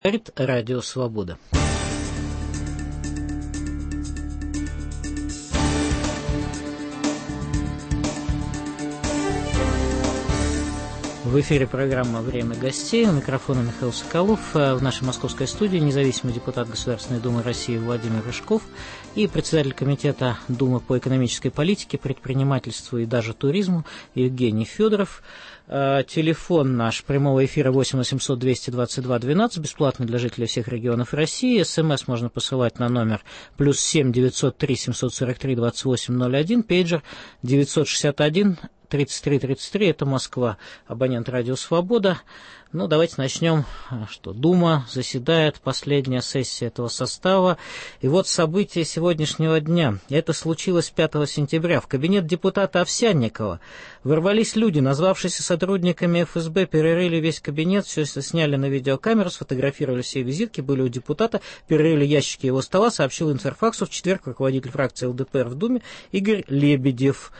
Говорит Радио Свобода. В эфире программа «Время гостей». У микрофона Михаил Соколов. В нашей московской студии независимый депутат Государственной Думы России Владимир Рыжков и председатель комитета Думы по экономической политике, предпринимательству и даже туризму Евгений Федоров. Телефон наш прямого эфира 8 800 222 12, бесплатный для жителей всех регионов России. СМС можно посылать на номер +7 903 743 2801, пейджер 961 33 33, это Москва, абонент Радио Свобода. Ну, давайте начнем, что Дума заседает, последняя сессия этого состава. И вот события сегодняшнего дня. Это случилось 5 сентября. В кабинет депутата Овсянникова ворвались люди, назвавшиеся сотрудниками ФСБ, перерыли весь кабинет, все это сняли на видеокамеру, сфотографировали все визитки, были у депутата, перерыли ящики его стола, сообщил Интерфаксу в четверг руководитель фракции ЛДПР в Думе Игорь Лебедев.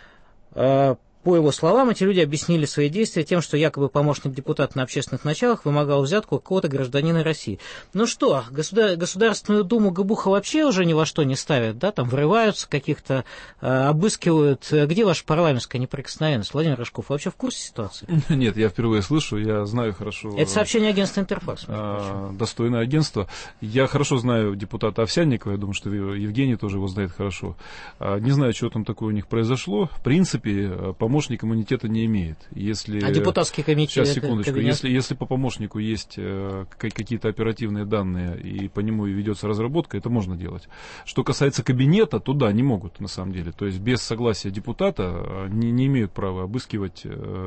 По его словам, эти люди объяснили свои действия тем, что якобы помощник депутата на общественных началах вымогал взятку у какого-то гражданина России. Ну что, Государственную Думу Габуха вообще уже ни во что не ставят, да, там врываются каких-то, обыскивают. Где ваша парламентская неприкосновенность? Владимир Рыжков, вы вообще в курсе ситуации? Нет, я впервые слышу, я знаю хорошо. Это сообщение агентства Интерфакс. Достойное агентство. Я хорошо знаю депутата Овсянникова, я думаю, что Евгений тоже его знает хорошо. Не знаю, что там такое у них произошло. В принципе, помощник иммунитета не имеет. Если, депутатский комитет? Сейчас, секундочку. Если по помощнику есть какие-то оперативные данные и по нему ведется разработка, это можно делать. Что касается кабинета, то да, не могут на самом деле. То есть без согласия депутата не имеют права обыскивать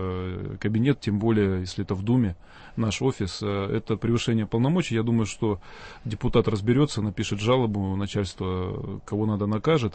кабинет, тем более, если это в Думе, наш офис. Это превышение полномочий. Я думаю, что депутат разберется, напишет жалобу, начальство кого надо накажет.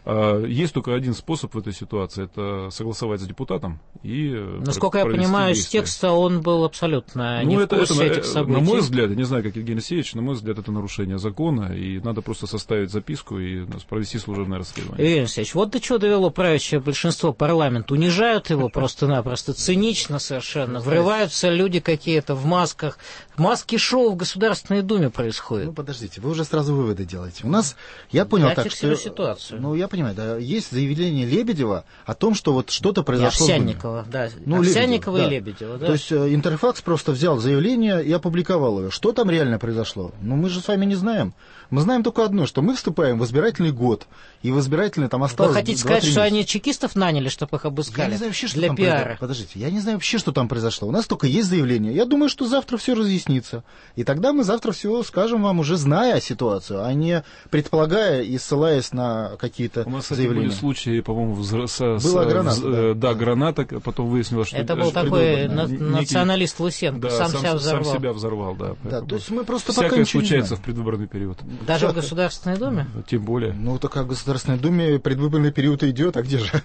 Есть только один способ в этой ситуации, это согласовать с депутатом и насколько я понимаю, из текста он был абсолютно не в курсе этих событий. На мой взгляд, я не знаю, как Евгений Алексеевич, на мой взгляд, это нарушение закона, и надо просто составить записку и провести служебное расследование. Евгений Алексеевич, вот до чего довело правящее большинство парламента. Унижают его просто-напросто, цинично совершенно. Врываются люди какие-то в масках. Маски-шоу в Государственной Думе происходит. Ну, подождите, вы уже сразу выводы делаете. У нас, я понял так, что... ситуацию. Ну, я понимаю, да, есть заявление Лебедева о том, что вот что-то произошло. Овсянникова, да. Овсянникова и Лебедева, да. То есть Интерфакс просто взял заявление и опубликовал его. Что там реально произошло? Ну, мы же с вами не знаем. Мы знаем только одно, что мы вступаем в избирательный год, и в избирательный там осталось... Вы хотите сказать, что они чекистов наняли, чтобы их обыскали? Я не знаю вообще, что для там пиара. Подождите, я не знаю вообще, что там произошло. У нас только есть заявление. Я думаю, что завтра все разъяснится. И тогда мы завтра все скажем вам, уже зная ситуацию, а не предполагая и ссылаясь на какие-то заявления. У нас были случаи, по-моему, была граната. Да, граната, потом выяснилось, что... Это был такой националист Лысенко, да, сам себя взорвал. Да. То есть мы просто всякое пока ничего не случается знаем. в предвыборный период. Даже в Государственной Думе? Тем более. Ну, так как в Государственной Думе предвыборный период идет, а где же?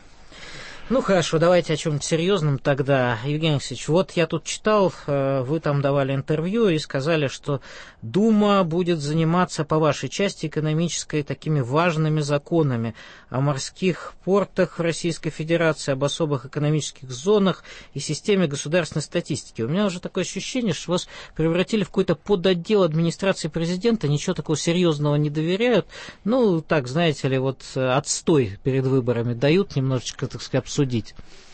Ну, хорошо, давайте о чем-нибудь серьезном тогда. Евгений Алексеевич, вот я тут читал, вы там давали интервью и сказали, что Дума будет заниматься, по вашей части, экономической, такими важными законами о морских портах Российской Федерации, об особых экономических зонах и системе государственной статистики. У меня уже такое ощущение, что вас превратили в какой-то подотдел администрации президента, ничего такого серьезного не доверяют. Ну, так, знаете ли, вот отстой перед выборами дают немножечко, так сказать, обсудить.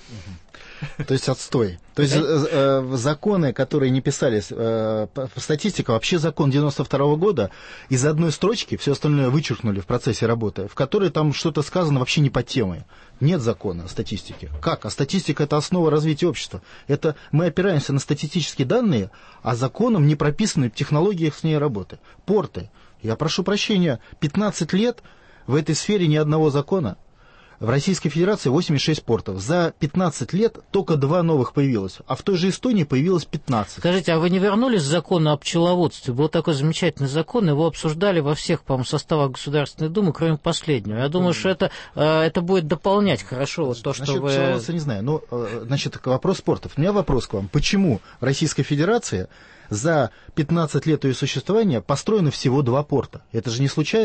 То есть отстой. То есть законы, которые не писались, статистика, вообще закон 92 года, из одной строчки все остальное вычеркнули в процессе работы, в которой там что-то сказано вообще не по теме. Нет закона о статистике. Как? А статистика – это основа развития общества. Это мы опираемся на статистические данные, а законом не прописаны технологии с ней работы. Порты. Я прошу прощения, 15 лет в этой сфере ни одного закона. В Российской Федерации 86 портов. За 15 лет только 2 новых появилось. А в той же Эстонии появилось 15. Скажите, а вы не вернулись к закону о пчеловодстве? Был такой замечательный закон, его обсуждали во всех, по-моему, составах Государственной Думы, кроме последнего. Я думаю, что это будет дополнять хорошо вот то, что насчет вы... пчеловодства не знаю. Но, значит, вопрос портов. У меня вопрос к вам. Почему в Российской Федерации за 15 лет ее существования построено всего 2 порта? Это же не случайно?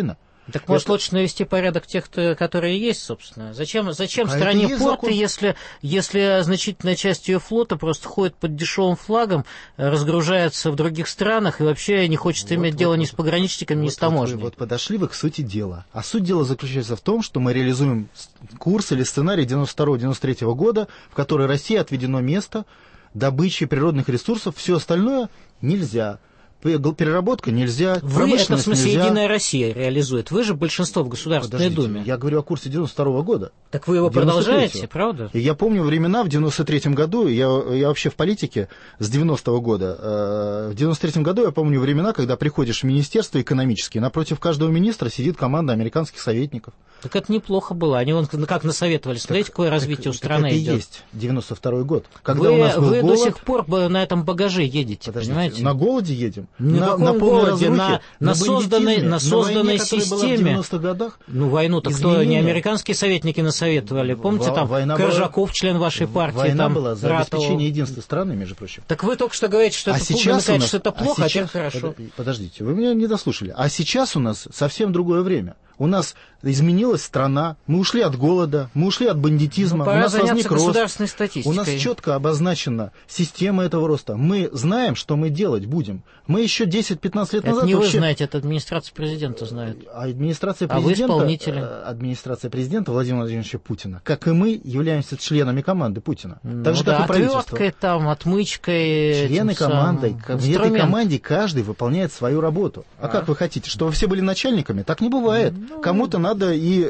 Так может лучше навести порядок тех, которые есть, собственно. Зачем стране порты, если значительная часть ее флота просто ходит под дешевым флагом, разгружается в других странах и вообще не хочет иметь дело ни с пограничниками, ни с таможней? Вот подошли вы к сути дела. А суть дела заключается в том, что мы реализуем курс или сценарий 92-93 года, в который России отведено место добычи природных ресурсов, все остальное нельзя. Переработка нельзя, промышленность нельзя. Вы, это в смысле нельзя. Единая Россия реализует. Вы же большинство в Государственной Думе. Я говорю о курсе 92 года. Так вы его продолжаете, правда? И я помню времена в 93-м году, я вообще в политике с 90-го года. В 93-м году я помню времена, когда приходишь в министерство экономическое, напротив каждого министра сидит команда американских советников. Так это неплохо было. Они как насоветовали. Смотрите, какое развитие у страны идет. Это и есть 92-й год. Когда у нас был вы голод, до сих пор на этом багаже едете, понимаете? На голоде едем. На полной разрухе, на созданной системе. В 90-х годах. Ну, войну-то кто? Не американские советники насоветовали. Помните, там Коржаков, член вашей партии, война там была за обеспечение единства страны, между прочим. Так вы только что говорите, что это плохо, а теперь хорошо. Подождите, вы меня не дослушали. А сейчас у нас совсем другое время. У нас изменилась страна, мы ушли от голода, мы ушли от бандитизма, у нас возник рост. У нас четко обозначена система этого роста. Мы знаем, что мы делать будем. Мы еще 10-15 лет назад... Это не вы знаете, это администрация президента знает. Администрация президента, вы исполнители. Администрация президента Владимира Владимировича Путина, как и мы, являемся членами команды Путина. Так же, как и правительство. Отверткой, там, отмычкой... Члены команды. В этой команде каждый выполняет свою работу. А как вы хотите, чтобы все были начальниками? Так не бывает. Кому-то надо и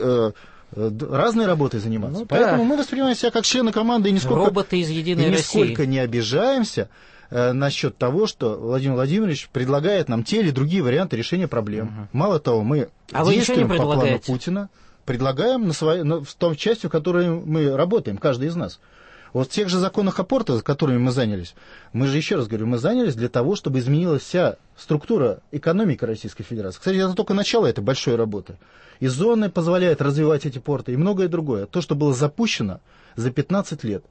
разной работой заниматься. Поэтому мы воспринимаем себя как члены команды и роботы из Единой нисколько не обижаемся насчет того, что Владимир Владимирович предлагает нам те или другие варианты решения проблем. Мало того, мы действуем по плану Путина, предлагаем в том части, в которой мы работаем, каждый из нас. Вот в тех же законах о портах, которыми мы занялись, мы же, еще раз говорю, мы занялись для того, чтобы изменилась вся структура экономики Российской Федерации. Кстати, это только начало этой большой работы. И зоны позволяют развивать эти порты, и многое другое. То, что было запущено за 15 лет.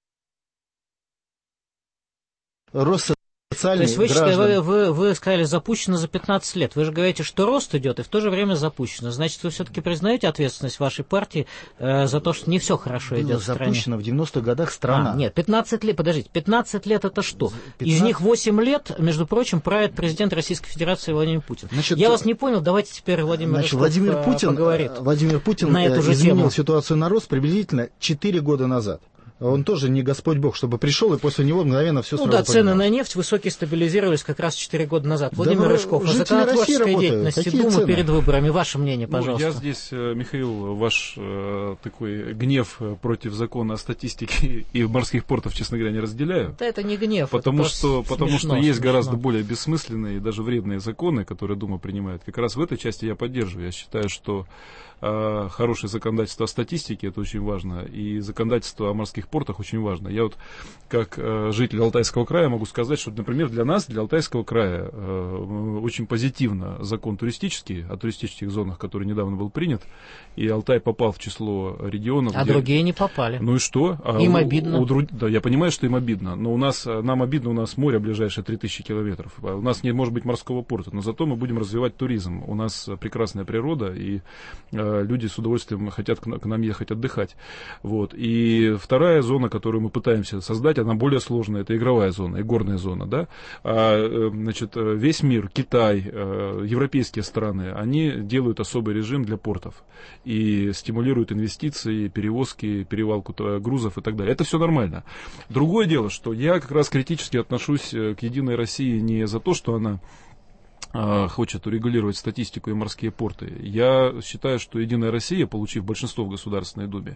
Рост социальный, то есть вы сказали, запущено за 15 лет. Вы же говорите, что рост идет, и в то же время запущено. Значит, вы все-таки признаете ответственность вашей партии за то, что не все хорошо идет в стране? Запущено в 90-х годах страна. Нет, 15 лет, подождите, 15 лет это что? 15... Из них 8 лет, между прочим, правит президент Российской Федерации Владимир Путин. Значит, я вас не понял, давайте теперь Владимир поговорит. Владимир Путин на эту же изменил тему. Ситуацию на рост приблизительно 4 года назад. Он тоже не Господь Бог, чтобы пришел и после него мгновенно все сразу цены на нефть высокие стабилизировались как раз 4 года назад. Владимир Рыжков, о законотворческой деятельности Думы перед выборами. Ваше мнение, пожалуйста. Я здесь, Михаил, ваш такой гнев против закона о статистике и морских портов, честно говоря, не разделяю. Да это не гнев. Потому что есть гораздо более бессмысленные и даже вредные законы, которые Дума принимает. Как раз в этой части я поддерживаю. Я считаю, что хорошее законодательство о статистике, это очень важно, и законодательство о морских портах очень важно. Я вот как житель Алтайского края могу сказать, что, например, для нас, для Алтайского края, очень позитивно закон туристический, о туристических зонах, который недавно был принят, и Алтай попал в число регионов. А другие не попали. Ну и что? Им обидно. Да, я понимаю, что им обидно, но нам обидно, у нас море ближайшее 3000 километров. У нас не может быть морского порта, но зато мы будем развивать туризм. У нас прекрасная природа, и люди с удовольствием хотят к нам ехать отдыхать. Вот. И вторая зона, которую мы пытаемся создать, она более сложная, это игровая зона, и горная зона. Да? Значит, весь мир, Китай, европейские страны, они делают особый режим для портов и стимулируют инвестиции, перевозки, перевалку грузов и так далее. Это все нормально. Другое дело, что я как раз критически отношусь к Единой России не за то, что она хочет урегулировать статистику и морские порты. Я считаю, что Единая Россия, получив большинство в Государственной Думе,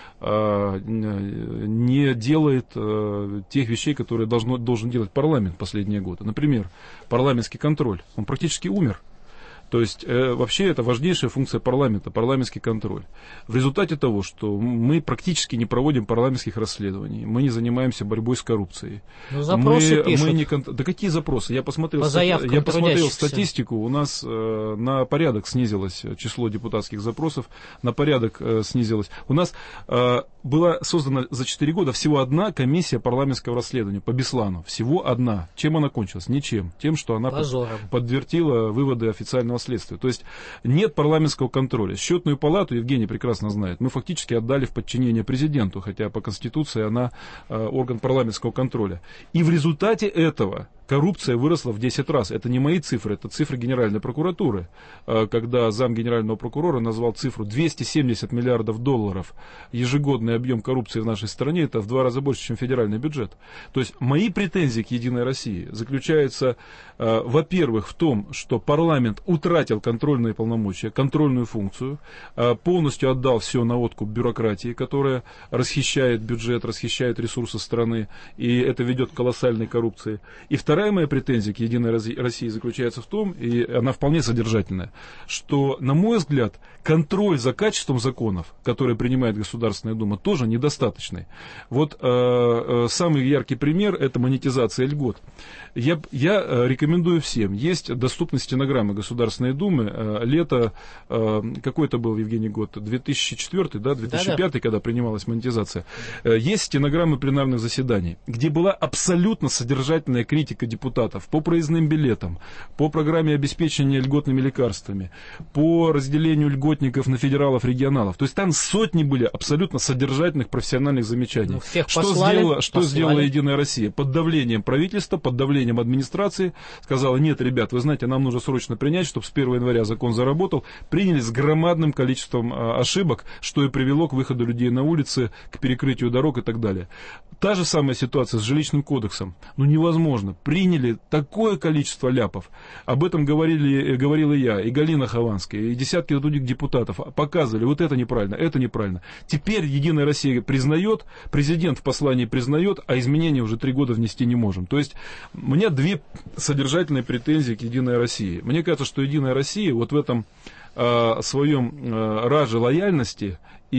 не делает тех вещей, которые должен делать парламент последние годы. Например, парламентский контроль. Он практически умер. То есть, вообще, это важнейшая функция парламента, парламентский контроль. В результате того, что мы практически не проводим парламентских расследований, мы не занимаемся борьбой с коррупцией. Ну, запросы пишут. Да какие запросы? Я посмотрел статистику, у нас на порядок снизилось число депутатских запросов, на порядок снизилось. У нас была создана за 4 года всего одна комиссия парламентского расследования по Беслану. Всего одна. Чем она кончилась? Ничем. Тем, что она подтвердила выводы официального судебного следствия. То есть нет парламентского контроля. Счетную палату, Евгений прекрасно знает, мы фактически отдали в подчинение президенту, хотя по Конституции она орган парламентского контроля. И в результате этого коррупция выросла в 10 раз. Это не мои цифры, это цифры Генеральной прокуратуры. Когда зам генерального прокурора назвал цифру 270 миллиардов долларов ежегодный объем коррупции в нашей стране, это в 2 раза больше, чем федеральный бюджет. То есть мои претензии к Единой России заключаются, во-первых, в том, что парламент утратил контрольные полномочия, контрольную функцию, полностью отдал все на откуп бюрократии, которая расхищает бюджет, расхищает ресурсы страны, и это ведет к колоссальной коррупции. И вторая моя претензия к Единой России заключается в том, и она вполне содержательная, что, на мой взгляд, контроль за качеством законов, которые принимает Государственная Дума, тоже недостаточный. Вот самый яркий пример – это монетизация льгот. Я рекомендую всем. Есть доступность стенограммы Государственной Думы. Лето, какой это был, Евгений, год? 2004, да? 2005, да. Когда принималась монетизация. Есть стенограммы пленарных заседаний, где была абсолютно содержательная критика депутатов по проездным билетам, по программе обеспечения льготными лекарствами, по разделению льготников на федералов, регионалов. То есть там сотни были абсолютно содержательных профессиональных замечаний. Ну, что сделала Единая Россия? Под давлением правительства, под давлением администрации сказала: нет, ребят, вы знаете, нам нужно срочно принять, чтобы с 1 января закон заработал. Приняли с громадным количеством ошибок, что и привело к выходу людей на улицы, к перекрытию дорог и так далее. Та же самая ситуация с жилищным кодексом. Ну, невозможно. Приняли такое количество ляпов. Об этом говорил и я, и Галина Хованская, и десятки других депутатов. Показывали, вот это неправильно, это неправильно. Теперь Единая Россия признает, президент в послании признает, а изменения уже 3 года внести не можем. То есть у меня 2 содержательные претензии к Единой России. Мне кажется, что Единая Россия вот в этом своем раже лояльности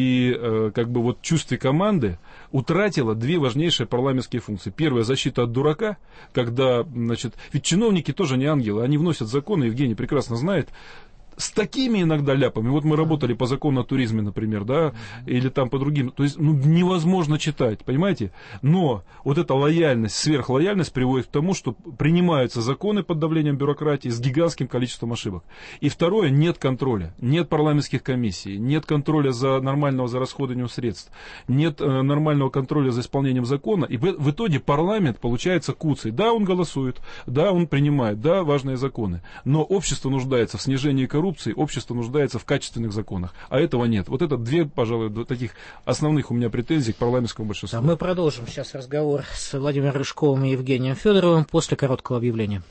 и как бы вот чувстве команды утратила 2 важнейшие парламентские функции. Первая — защита от дурака, когда, значит, ведь чиновники тоже не ангелы, они вносят законы, Евгений прекрасно знает, с такими иногда ляпами. Вот мы работали по закону о туризме, например, да, или там по другим. То есть, невозможно читать, понимаете? Но вот эта лояльность, сверхлояльность приводит к тому, что принимаются законы под давлением бюрократии с гигантским количеством ошибок. И второе, нет контроля, нет парламентских комиссий, нет контроля за расходованием средств, нет нормального контроля за исполнением закона. И в итоге парламент получается куцей. Да, он голосует, да, он принимает, да, важные законы. Но общество нуждается в снижении коррупции, общество нуждается в качественных законах, а этого нет. Вот это 2, пожалуй, таких основных у меня претензий к парламентскому большинству. Да, мы продолжим сейчас разговор с Владимиром Рыжковым и Евгением Федоровым после короткого объявления.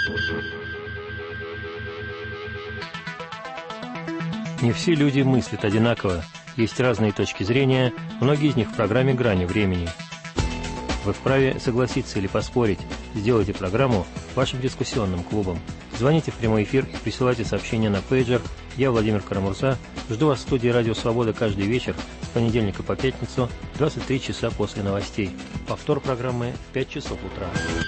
Не все люди мыслят одинаково. Есть разные точки зрения, многие из них в программе «Грани времени». Вы вправе согласиться или поспорить. Сделайте программу вашим дискуссионным клубом. Звоните в прямой эфир, присылайте сообщения на пейджер. Я Владимир Карамурза. Жду вас в студии «Радио Свобода» каждый вечер с понедельника по пятницу, 23 часа после новостей. Повтор программы в 5 часов утра.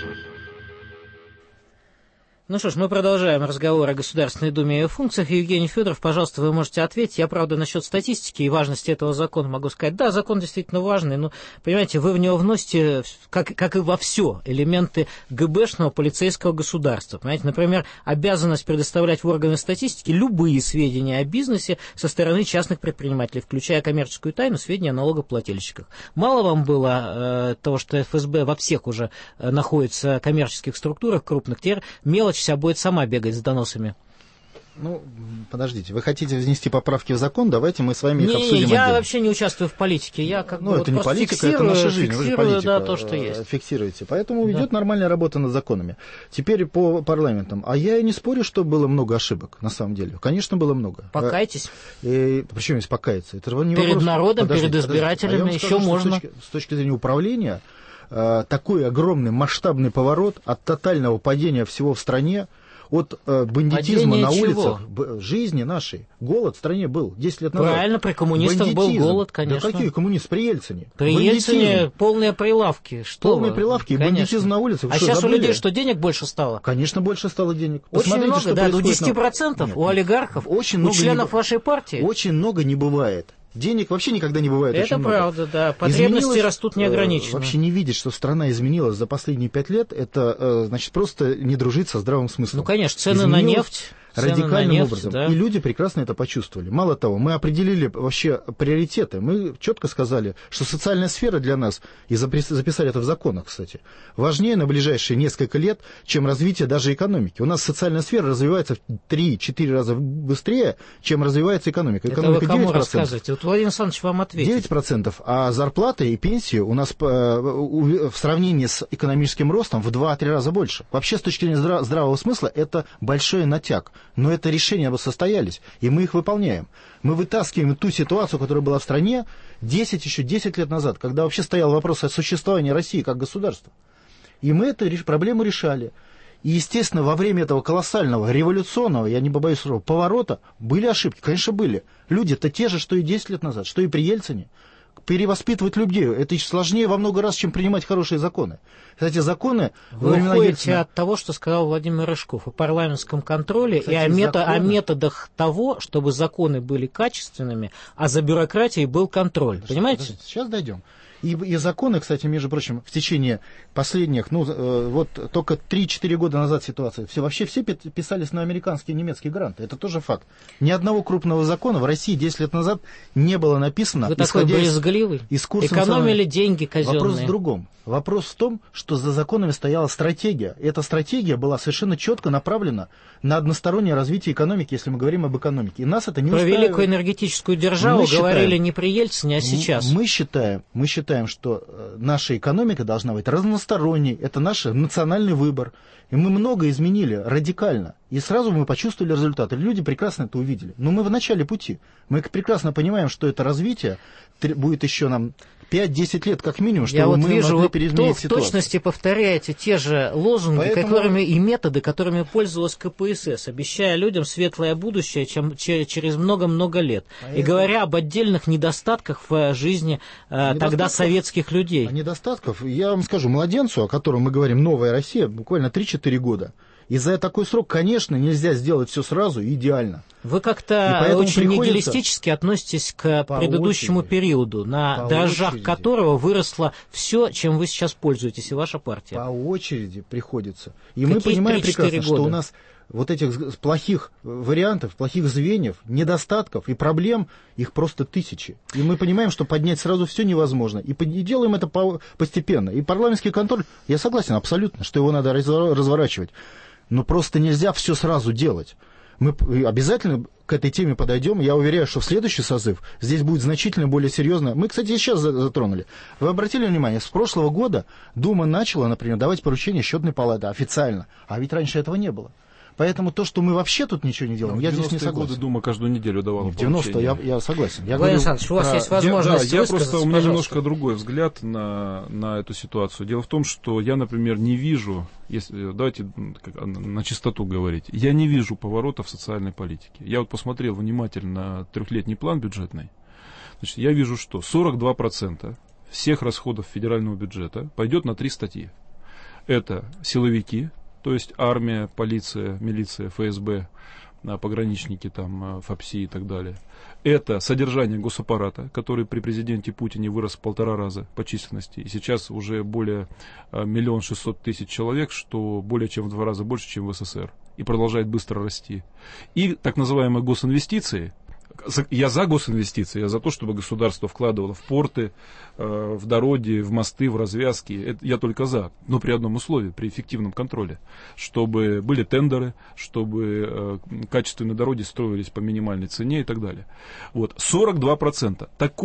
Ну что ж, мы продолжаем разговор о Государственной Думе и ее функциях. Евгений Федоров, пожалуйста, вы можете ответить. Я, правда, насчет статистики и важности этого закона могу сказать. Да, закон действительно важный, но, понимаете, вы в него вносите, как и во все, элементы ГБшного полицейского государства. Понимаете, например, обязанность предоставлять в органы статистики любые сведения о бизнесе со стороны частных предпринимателей, включая коммерческую тайну, сведения о налогоплательщиках. Мало вам было того, что ФСБ во всех уже находится коммерческих структурах крупных, теперь мелочь вся будет сама бегать с доносами. Ну, подождите, вы хотите внести поправки в закон? Давайте мы с вами их обсудим. Я вообще не участвую в политике. Я как бы это не политика, это наша жизнь. Вы же политика, да, то, что есть. Фиксируете. Поэтому идет нормальная работа над законами. Теперь по парламентам. А я и не спорю, что было много ошибок, на самом деле. Конечно, было много. Покайтесь. Причем здесь покаяться? Это не перед вопрос. народом, перед избирателями еще можно. С точки зрения управления, такой огромный масштабный поворот от тотального падения всего в стране, от бандитизма на улицах, жизни нашей. Голод в стране был 10 лет назад. Правильно, при коммунистах был голод, конечно. Да какие коммунисты? При Ельцине. При Ельцине полные прилавки. Полные прилавки и бандитизм на улицах. А сейчас забыли? У людей что, денег больше стало? Конечно, больше стало денег. Очень много, да, до 10% у олигархов, очень у членов вашей партии. Очень много не бывает. Денег вообще никогда не бывает. Это правда, да. Потребности растут неограниченно. Вообще не видеть, что страна изменилась за последние 5 лет, это значит просто не дружить со здравым смыслом. Ну, конечно, цены на нефть. радикальным нефть, образом. Да. И люди прекрасно это почувствовали. Мало того, мы определили вообще приоритеты. Мы четко сказали, что социальная сфера для нас, и записали это в законах, кстати, важнее на ближайшие несколько лет, чем развитие даже экономики. У нас социальная сфера развивается в 3-4 раза быстрее, чем развивается экономика. Экономика это вы кому 9%. рассказываете? Вот Владимир Александрович вам ответит. 9%, а зарплаты и пенсии у нас в сравнении с экономическим ростом в 2-3 раза больше. Вообще, с точки зрения здравого смысла, это большой натяг. Но это решения состоялись, и мы их выполняем. Мы вытаскиваем ту ситуацию, которая была в стране еще 10 лет назад, когда вообще стоял вопрос о существовании России как государства. И мы эту проблему решали. И, естественно, во время этого колоссального, революционного, я не побоюсь слова, поворота, были ошибки, конечно, были. Люди-то те же, что и 10 лет назад, что и при Ельцине. Перевоспитывать людей, это еще сложнее во много раз, чем принимать хорошие законы. Кстати, законы... Вы уходите от того, что сказал Владимир Рыжков, о парламентском контроле, кстати, и о методах того, чтобы законы были качественными, а за бюрократией был контроль. Понимаете? Сейчас дойдем. И законы, кстати, между прочим, в течение последних, вот только 3-4 года назад ситуация, вообще все писались на американские и немецкие гранты. Это тоже факт. Ни одного крупного закона в России 10 лет назад не было написано. Вы такой брезгливый. Экономили деньги казенные. Вопрос в другом. Вопрос в том, что за законами стояла стратегия. И эта стратегия была совершенно четко направлена на одностороннее развитие экономики, если мы говорим об экономике. И нас это не устраивает. Про великую энергетическую державу говорили не при Ельцине, а сейчас. Мы считаем, что наша экономика должна быть разносторонней. Это наш национальный выбор. И мы много изменили радикально. И сразу мы почувствовали результаты. Люди прекрасно это увидели. Но мы в начале пути. Мы прекрасно понимаем, что это развитие будет еще нам 5-10 лет как минимум, чтобы мы могли переизменить ситуацию. Вы в точности повторяете те же лозунги, и методы, которыми пользовалась КПСС, обещая людям светлое будущее через много-много лет. И говоря об отдельных недостатках в жизни тогда советских людей. А недостатков, я вам скажу, младенцу, о котором мы говорим, новая Россия, буквально 3-4 года. И за такой срок, конечно, нельзя сделать все сразу идеально. Вы как-то очень нигилистически относитесь к предыдущему периоду, на дрожжах которого выросло все, чем вы сейчас пользуетесь, и ваша партия. По очереди приходится. И мы понимаем прекрасно, что у нас вот этих плохих вариантов, плохих звеньев, недостатков и проблем, их просто тысячи. И мы понимаем, что поднять сразу все невозможно. И делаем это постепенно. И парламентский контроль, я согласен абсолютно, что его надо разворачивать. Но просто нельзя все сразу делать. Мы обязательно к этой теме подойдем. Я уверяю, что в следующий созыв здесь будет значительно более серьезно. Мы, кстати, сейчас затронули. Вы обратили внимание, с прошлого года Дума начала, например, давать поручения Счетной палаты официально. А ведь раньше этого не было. Поэтому то, что мы вообще тут ничего не делаем, я здесь не согласен. В 90-е годы Дума каждую неделю давала в 90-е я согласен. Владимир Александрович, у вас есть возможность высказаться, у меня немножко другой взгляд на эту ситуацию. Дело в том, что я, например, не вижу, давайте на чистоту говорить, я не вижу поворота в социальной политике. Я вот посмотрел внимательно на трехлетний план бюджетный. Значит, я вижу, что 42% всех расходов федерального бюджета пойдет на 3 статьи. Это силовики, то есть армия, полиция, милиция, ФСБ, пограничники, там, ФАПСИ и так далее. Это содержание госаппарата, который при президенте Путине вырос в 1,5 раза по численности. И сейчас уже более 1 600 000 человек, что более чем в 2 раза больше, чем в СССР. И продолжает быстро расти. И так называемые госинвестиции. Я за госинвестиции, я за то, чтобы государство вкладывало в порты, в дороги, в мосты, в развязки. Это я только за, но при одном условии, при эффективном контроле. Чтобы были тендеры, чтобы качественные дороги строились по минимальной цене и так далее. Вот. 42%.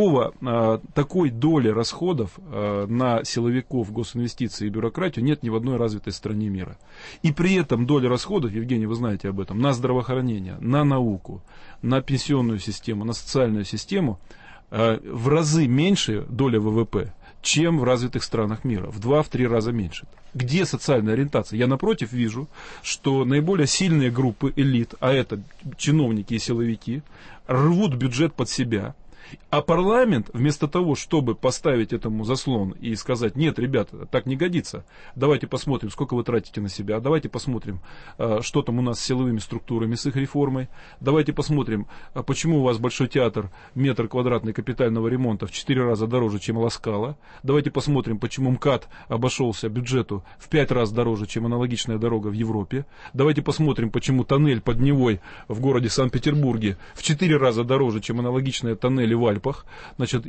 Такой доли расходов на силовиков, госинвестиции и бюрократию нет ни в одной развитой стране мира. И при этом доля расходов, Евгений, вы знаете об этом, на здравоохранение, на науку, на пенсионную систему, на социальную систему в разы меньше доля ВВП, чем в развитых странах мира. В 2-3 раза меньше. Где социальная ориентация? Я, напротив, вижу, что наиболее сильные группы элит, а это чиновники и силовики, рвут бюджет под себя. А парламент, вместо того, чтобы поставить этому заслон и сказать: нет, ребята, так не годится, давайте посмотрим, сколько вы тратите на себя, давайте посмотрим, что там у нас с силовыми структурами, с их реформой, давайте посмотрим, почему у вас Большой театр, метр квадратный капитального ремонта в 4 раза дороже, чем Ласкала, давайте посмотрим, почему МКАД обошелся бюджету в 5 раз дороже, чем аналогичная дорога в Европе, давайте посмотрим, почему тоннель под Невой в городе Санкт-Петербурге в 4 раза дороже, чем аналогичные тоннели в Альпах, значит,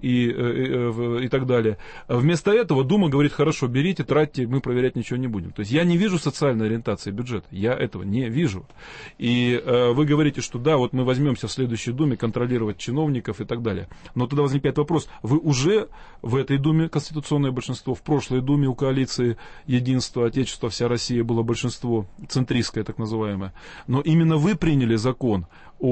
и так далее. Вместо этого Дума говорит: хорошо, берите, тратьте, мы проверять ничего не будем. То есть я не вижу социальной ориентации бюджета, я этого не вижу. И вы говорите, что да, вот мы возьмемся в следующей Думе контролировать чиновников и так далее. Но тогда возникает вопрос: вы уже в этой Думе конституционное большинство, в прошлой Думе у коалиции Единство, Отечество, Вся Россия было большинство, центристское так называемое. Но именно вы приняли закон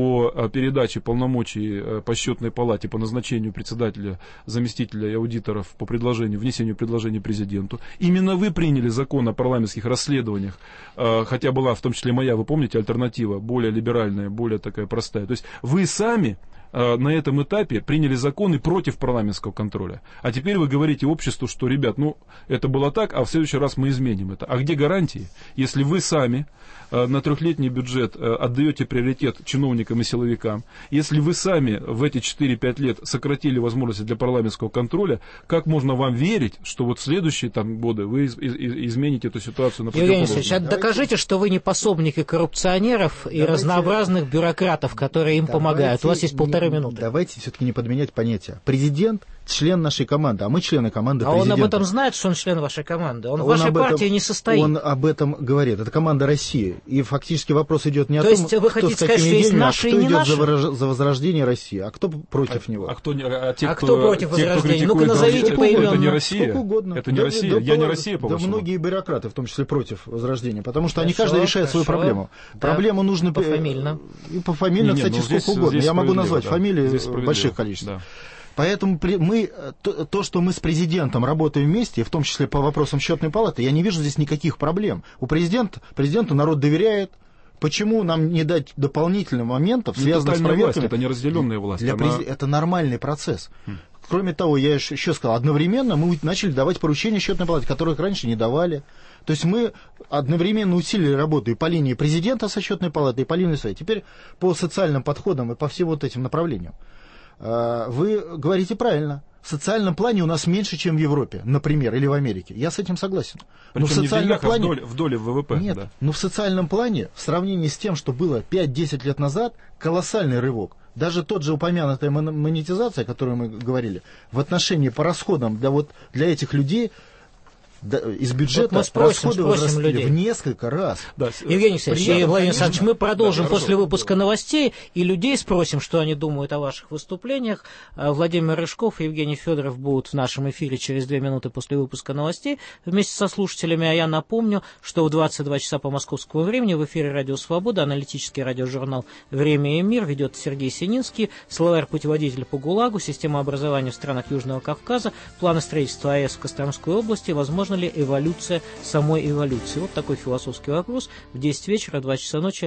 о передаче полномочий по счетной палате по назначению председателя, заместителя и аудиторов по внесению предложений президенту. Именно вы приняли закон о парламентских расследованиях, хотя была в том числе моя, вы помните, альтернатива, более либеральная, более такая простая. То есть вы сами на этом этапе приняли законы против парламентского контроля. А теперь вы говорите обществу, что, ребят, это было так, а в следующий раз мы изменим это. А где гарантии, если вы сами на трехлетний бюджет отдаете приоритет чиновникам и силовикам, если вы сами в эти 4-5 лет сократили возможности для парламентского контроля, как можно вам верить, что вот в следующие годы вы измените эту ситуацию на противоположную? Евгений Алексеевич, докажите, что вы не пособники коррупционеров и разнообразных бюрократов, которые им помогают. У вас есть 1,5 минуты. Давайте все-таки не подменять понятия. Президент — член нашей команды, а мы члены команды президента. А он об этом знает, что он член вашей команды? Он в вашей партии не состоит. Он об этом говорит. Это команда России. И фактически вопрос идет не о том, есть вы хотите сказать, что есть наши и не кто наши? идет за возрождение России, а кто против него. Кто против возрождения? Ну-ка назовите поименно. Это не Россия. Сколько угодно. Это не Россия. Я не Россия, по-вашему. Да многие бюрократы, в том числе, против возрождения. Потому что они каждый решает свою проблему. Да. Проблему нужно... Пофамильно. И пофамильно, кстати, сколько угодно. Я могу назвать фамилии в больших количествах. Поэтому то, что мы с президентом работаем вместе, в том числе по вопросам счетной палаты, я не вижу здесь никаких проблем. Президенту народ доверяет. Почему нам не дать дополнительных моментов, связанных с проверками? Власть, это не разделенная власть. Это нормальный процесс. Кроме того, я еще сказал, одновременно мы начали давать поручения счетной палате, которых раньше не давали. То есть мы одновременно усилили работу и по линии президента со счетной палаты, и по линии своей. Теперь по социальным подходам и по всем вот этим направлениям. Вы говорите правильно. В социальном плане у нас меньше, чем в Европе, например, или в Америке. Я с этим согласен. Но в социальном плане... в доле ВВП. Нет, да. Но в социальном плане, в сравнении с тем, что было 5-10 лет назад, колоссальный рывок. Даже тот же упомянутая монетизация, о которой мы говорили, в отношении по расходам для этих людей... из бюджета расходы возросли в несколько раз. Да. Евгений Алексеевич и Владимир Александрович, мы продолжим после выпуска новостей, и людей спросим, что они думают о ваших выступлениях. Владимир Рыжков и Евгений Федоров будут в нашем эфире через 2 минуты после выпуска новостей вместе со слушателями. А я напомню, что в 22 часа по московскому времени в эфире «Радио Свобода» аналитический радиожурнал «Время и мир» ведет Сергей Сининский, словарь-путеводитель по ГУЛАГу, система образования в странах Южного Кавказа, планы строительства АЭС в Костромской области, возможно ли эволюция самой эволюции? Вот такой философский вопрос. В 10 вечера, 2 часа ночи.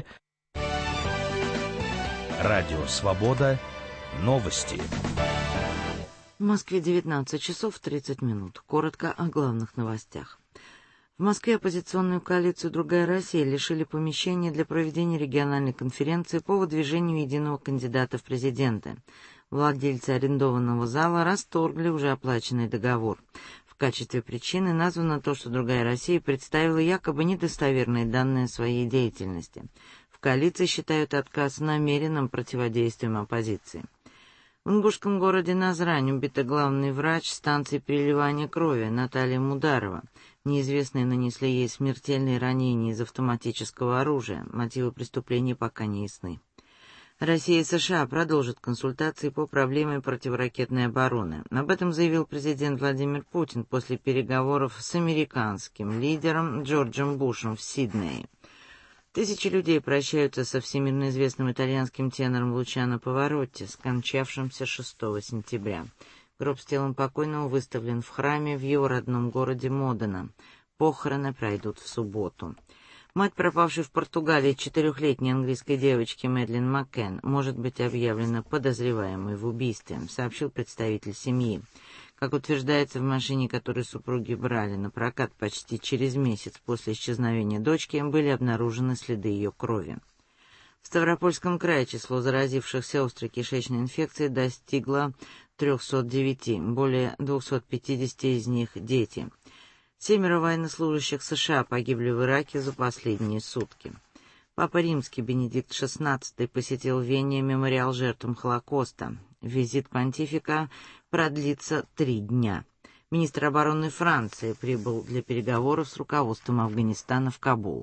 Радио «Свобода». Новости. В Москве 19 часов 30 минут. Коротко о главных новостях. В Москве оппозиционную коалицию «Другая Россия» лишили помещения для проведения региональной конференции по выдвижению единого кандидата в президенты. Владельцы арендованного зала расторгли уже оплаченный договор. В качестве причины названо то, что «Другая Россия» представила якобы недостоверные данные о своей деятельности. В коалиции считают отказ намеренным противодействием оппозиции. В ингушском городе Назрань убита главный врач станции переливания крови Наталья Мударова. Неизвестные нанесли ей смертельные ранения из автоматического оружия. Мотивы преступления пока не ясны. Россия и США продолжат консультации по проблеме противоракетной обороны. Об этом заявил президент Владимир Путин после переговоров с американским лидером Джорджем Бушем в Сиднее. Тысячи людей прощаются со всемирно известным итальянским тенором Лучано Паваротти, скончавшимся 6 сентября. Гроб с телом покойного выставлен в храме в его родном городе Модена. Похороны пройдут в субботу. Мать пропавшей в Португалии 4-летней английской девочки Мэдлин Маккен может быть объявлена подозреваемой в убийстве, сообщил представитель семьи. Как утверждается, в машине, которую супруги брали на прокат почти через месяц после исчезновения дочки, были обнаружены следы ее крови. В Ставропольском крае число заразившихся острой кишечной инфекцией достигло 309, более 250 из них – дети. 7 военнослужащих США погибли в Ираке за последние сутки. Папа Римский Бенедикт XVI посетил в Вене мемориал жертвам Холокоста. Визит понтифика продлится 3 дня. Министр обороны Франции прибыл для переговоров с руководством Афганистана в Кабул.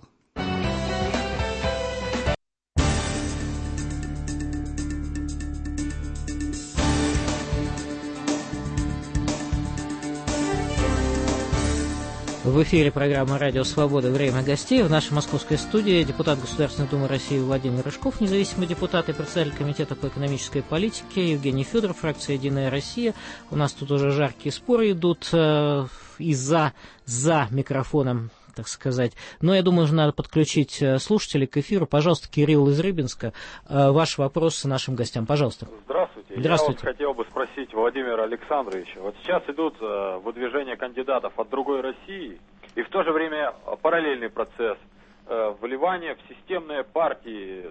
В эфире программа «Радио Свобода. Время гостей». В нашей московской студии депутат Государственной Думы России Владимир Рыжков, независимый депутат и председатель Комитета по экономической политике Евгений Федоров, фракция «Единая Россия». У нас тут уже жаркие споры идут и за микрофоном, так сказать. Но я думаю, что надо подключить слушателей к эфиру. Пожалуйста, Кирилл из Рыбинска, ваш вопрос нашим гостям. Пожалуйста. Здравствуйте. Здравствуйте. Я вот хотел бы спросить Владимира Александровича. Вот сейчас идут выдвижения кандидатов от другой России, и в то же время параллельный процесс вливания в системные партии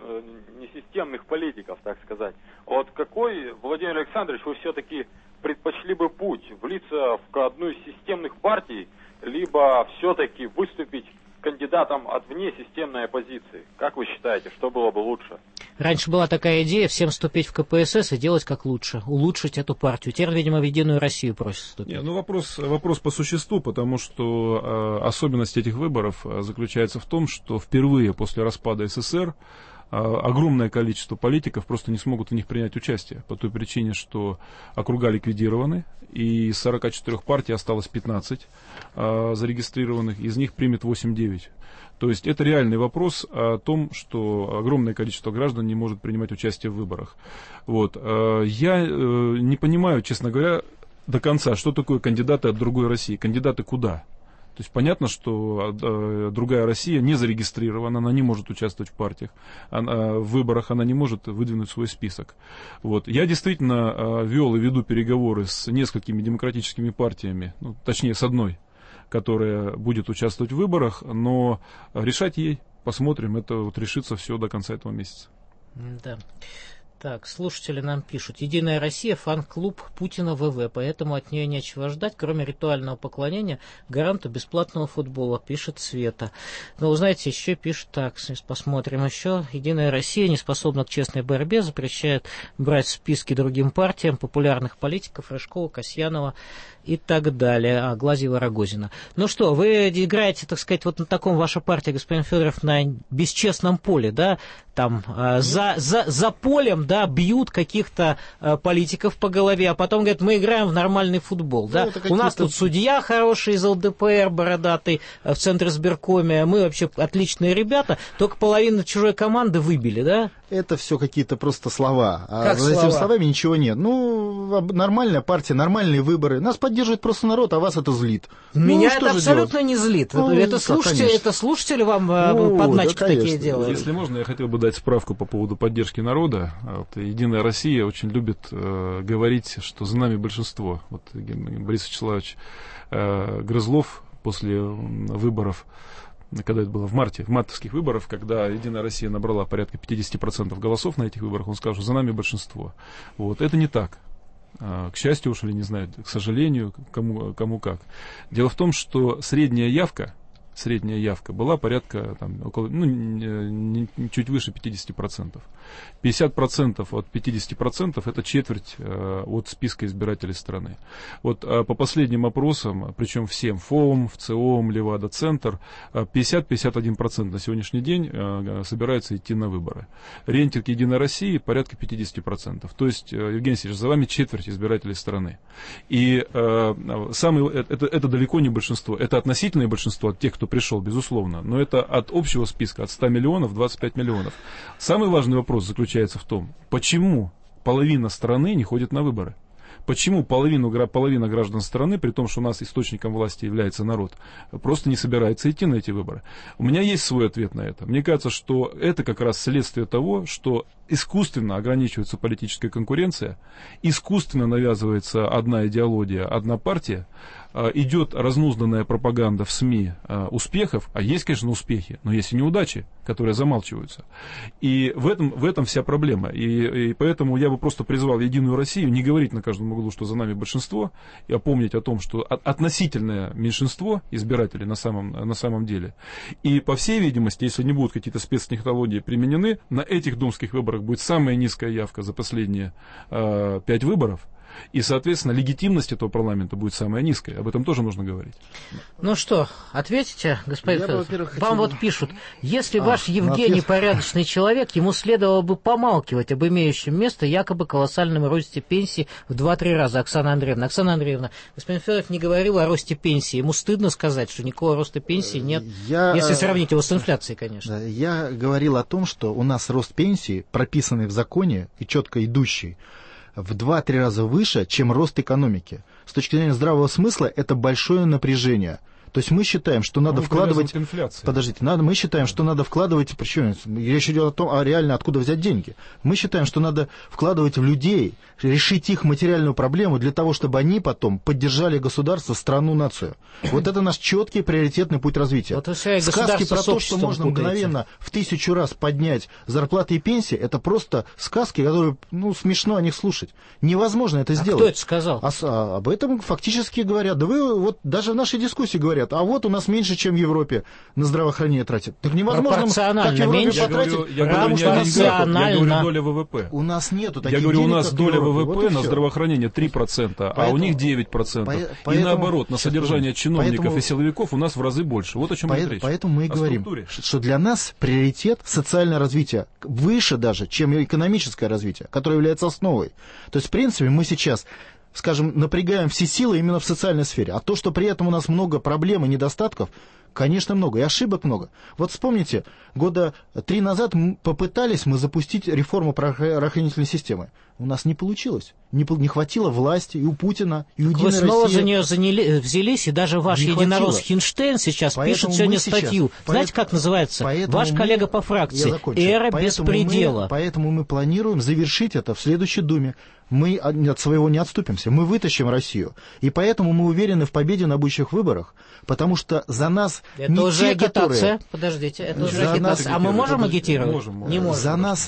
несистемных политиков, так сказать. Вот какой, Владимир Александрович, вы все-таки предпочли бы путь? Влиться в одну из системных партий, либо все-таки выступить кандидатом от внесистемной оппозиции? Как вы считаете, что было бы лучше? Раньше была такая идея всем вступить в КПСС и делать как лучше, улучшить эту партию. Теперь, видимо, в Единую Россию просят вступить. Вопрос по существу, потому что особенность этих выборов заключается в том, что впервые после распада СССР огромное количество политиков просто не смогут в них принять участие, по той причине, что округа ликвидированы, и из 44 партий осталось 15 зарегистрированных, из них примет 8-9. То есть это реальный вопрос о том, что огромное количество граждан не может принимать участие в выборах. Вот. Я не понимаю, честно говоря, до конца, что такое кандидаты от другой России. Кандидаты куда? То есть понятно, что другая Россия не зарегистрирована, она не может участвовать в партиях, в выборах она не может выдвинуть свой список. Вот. Я действительно вел и веду переговоры с несколькими демократическими партиями, точнее с одной, которая будет участвовать в выборах, но решать ей, посмотрим, это вот решится все до конца этого месяца. Да. Так, слушатели нам пишут. «Единая Россия» — фан-клуб Путина ВВ, поэтому от нее нечего ждать, кроме ритуального поклонения гаранту бесплатного футбола, пишет Света. Но, вы знаете, еще пишут так, посмотрим еще. «Единая Россия не способна к честной борьбе, запрещает брать в списки другим партиям популярных политиков Рыжкова, Касьянова и так далее, Глазьева, Рогозина». Ну что, вы играете, так сказать, вот на таком, ваша партия, господин Федоров, на бесчестном поле, да, там за полем, да, бьют каких-то политиков по голове, а потом говорят, мы играем в нормальный футбол, да. У нас тут судья хороший из ЛДПР, бородатый, в Центре избиркоме, мы вообще отличные ребята, только половину чужой команды выбили, да. Это все какие-то просто слова. Как за слова? этими словами ничего нет. Нормальная партия, нормальные выборы. Нас поддерживает просто народ, а вас это злит. Меня это абсолютно не злит. Это слушатели вам подначки такие делают. Если можно, я хотел бы дать справку по поводу поддержки народа. Единая Россия очень любит говорить, что за нами большинство. Вот Борис Вячеславович Грызлов после выборов, когда это было в мартовских выборах, когда Единая Россия набрала порядка 50% голосов на этих выборах, он сказал, что за нами большинство. Вот. Это не так. К счастью уж, или не знаю, к сожалению, кому как. Дело в том, что средняя явка была порядка около, чуть выше 50%. 50% от 50% это четверть от списка избирателей страны. Вот по последним опросам, причем всем ФОМ, ВЦИОМ, Левада, Центр, 50-51% на сегодняшний день собираются идти на выборы. Рейтинг Единой России порядка 50%. То есть, Евгений Алексеевич, за вами четверть избирателей страны. И это далеко не большинство. Это относительное большинство от тех, кто пришел, безусловно. Но это от общего списка, от 100 миллионов, 25 миллионов. Самый важный вопрос заключается в том, почему половина страны не ходит на выборы. Почему половина граждан страны, при том, что у нас источником власти является народ, просто не собирается идти на эти выборы? У меня есть свой ответ на это. Мне кажется, что это как раз следствие того, что искусственно ограничивается политическая конкуренция, искусственно навязывается одна идеология, одна партия, идет разнузданная пропаганда в СМИ успехов, а есть, конечно, успехи, но есть и неудачи, которые замалчиваются. И в этом вся проблема. И поэтому я бы просто призвал Единую Россию не говорить на каждом углу, что за нами большинство, и помнить о том, что относительное меньшинство избирателей на самом деле. И, по всей видимости, если не будут какие-то спецтехнологии применены, на этих думских выборах будет самая низкая явка за последние 5 выборов. И, соответственно, легитимность этого парламента будет самая низкая. Об этом тоже нужно говорить. Ну что, ответите, господин Федоров? Вам вот пишут, если ваш Евгений порядочный человек, ему следовало бы помалкивать об имеющем место якобы колоссальном росте пенсии в 2-3 раза. Оксана Андреевна, господин Федоров не говорил о росте пенсии. Ему стыдно сказать, что никакого роста пенсии нет, если сравнить его с инфляцией, конечно. Я говорил о том, что у нас рост пенсии, прописанный в законе и четко идущий, в 2-3 раза выше, чем рост экономики. С точки зрения здравого смысла это большое напряжение. То есть мы считаем, что надо вкладывать... мы считаем, что надо вкладывать... Причем речь идет о том, реально откуда взять деньги. Мы считаем, что надо вкладывать в людей, решить их материальную проблему для того, чтобы они потом поддержали государство, страну, нацию. Вот это наш четкий приоритетный путь развития. Вот сказки про то, что можно мгновенно в 1000 раз поднять зарплаты и пенсии, это просто сказки, которые, смешно о них слушать. Невозможно это сделать. Кто это сказал? Об этом фактически говорят. Да вы вот даже в нашей дискуссии говорят, а вот у нас меньше, чем в Европе на здравоохранение тратят. Так невозможно, как в Европе потратить. Я говорю не о деньгах, я говорю доля ВВП. У нас нету таких денег. Я говорю, у нас доля ВВП вот на здравоохранение 3%, а у них 9%. И наоборот, на содержание чиновников и силовиков у нас в разы больше. Вот о чем идет речь. Поэтому мы и говорим, что для нас приоритет социальное развитие выше даже, чем экономическое развитие, которое является основой. То есть, в принципе, мы сейчас, скажем, напрягаем все силы именно в социальной сфере. А то, что при этом у нас много проблем и недостатков, конечно, много, и ошибок много. Вот вспомните, 3 года назад попытались мы запустить реформу правоохранительной системы. У нас не получилось. Не хватило власти и у Путина, и у Единой России. Вы снова за нее взялись, и даже ваш единорос Хинштейн сейчас пишет сегодня статью. Знаете, как называется? Ваш коллега по фракции. «Эра беспредела». Поэтому мы планируем завершить это в следующей Думе. Мы от своего не отступимся. Мы вытащим Россию. И поэтому мы уверены в победе на будущих выборах. Потому что за нас это не уже те, агитация. которые... Подождите, это уже агитация. А мы можем агитировать? Можем. Не можем. За нас,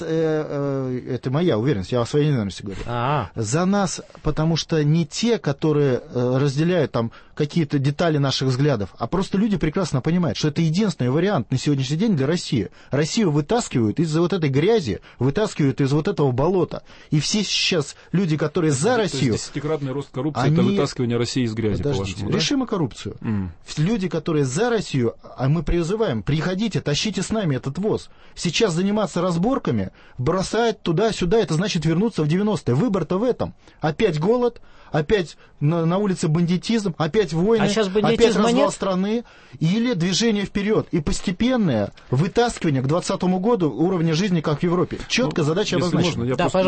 это моя уверенность, я о своей ненависти говорю. За нас, потому что не те, которые разделяют там какие-то детали наших взглядов, а просто люди прекрасно понимают, что это единственный вариант на сегодняшний день для России. Россию вытаскивают из-за вот этой грязи, вытаскивают из вот этого болота. И все сейчас люди, которые за Россию... То есть 10-кратный рост коррупции — это вытаскивание России из грязи, по-вашему, да? Решим и коррупцию. Люди, которые за Россию, а мы призываем, приходите, тащите с нами этот ВОЗ. Сейчас заниматься разборками, бросать туда-сюда, это значит вернуться в 90-е. Выбор-то в этом. Опять голод, опять на улице бандитизм, опять войны, опять развал страны, или движение вперед и постепенное вытаскивание к 2020 году уровня жизни, как в Европе. Четко задача обозначена.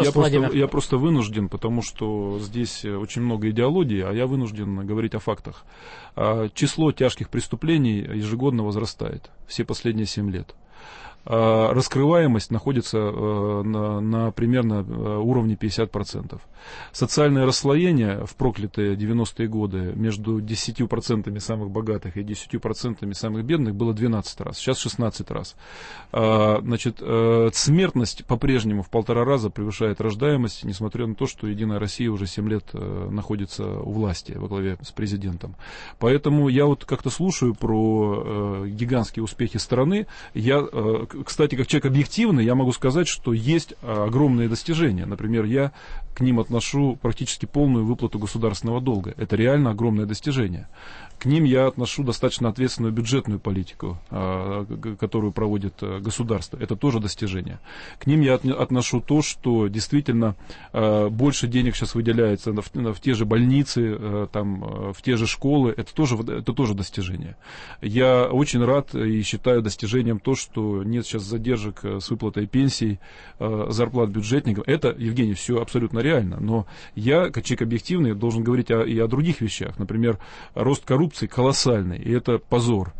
Я просто вынужден, потому что здесь очень много идеологии, а я вынужден говорить о фактах. Число тяжких преступлений ежегодно возрастает все последние 7 лет. Раскрываемость находится на примерно уровне 50%. Социальное расслоение в проклятые 90-е годы между 10% самых богатых и 10% самых бедных было 12 раз, сейчас 16 раз. Значит, смертность по-прежнему в 1,5 раза превышает рождаемость, несмотря на то, что Единая Россия уже 7 лет находится у власти во главе с президентом. Поэтому я вот как-то слушаю про гигантские успехи страны. Я, кстати, как человек объективный, я могу сказать, что есть огромные достижения. Например, я к ним отношу практически полную выплату государственного долга. Это реально огромное достижение. К ним я отношу достаточно ответственную бюджетную политику, которую проводит государство. Это тоже достижение. К ним я отношу то, что действительно больше денег сейчас выделяется в те же больницы, там, в те же школы. Это тоже достижение. Я очень рад и считаю достижением то, что нет нет сейчас задержек с выплатой пенсий, зарплат бюджетникам. Это, Евгений, все абсолютно реально. Но я, как человек объективный, должен говорить и о других вещах. Например, рост коррупции колоссальный, и это позор.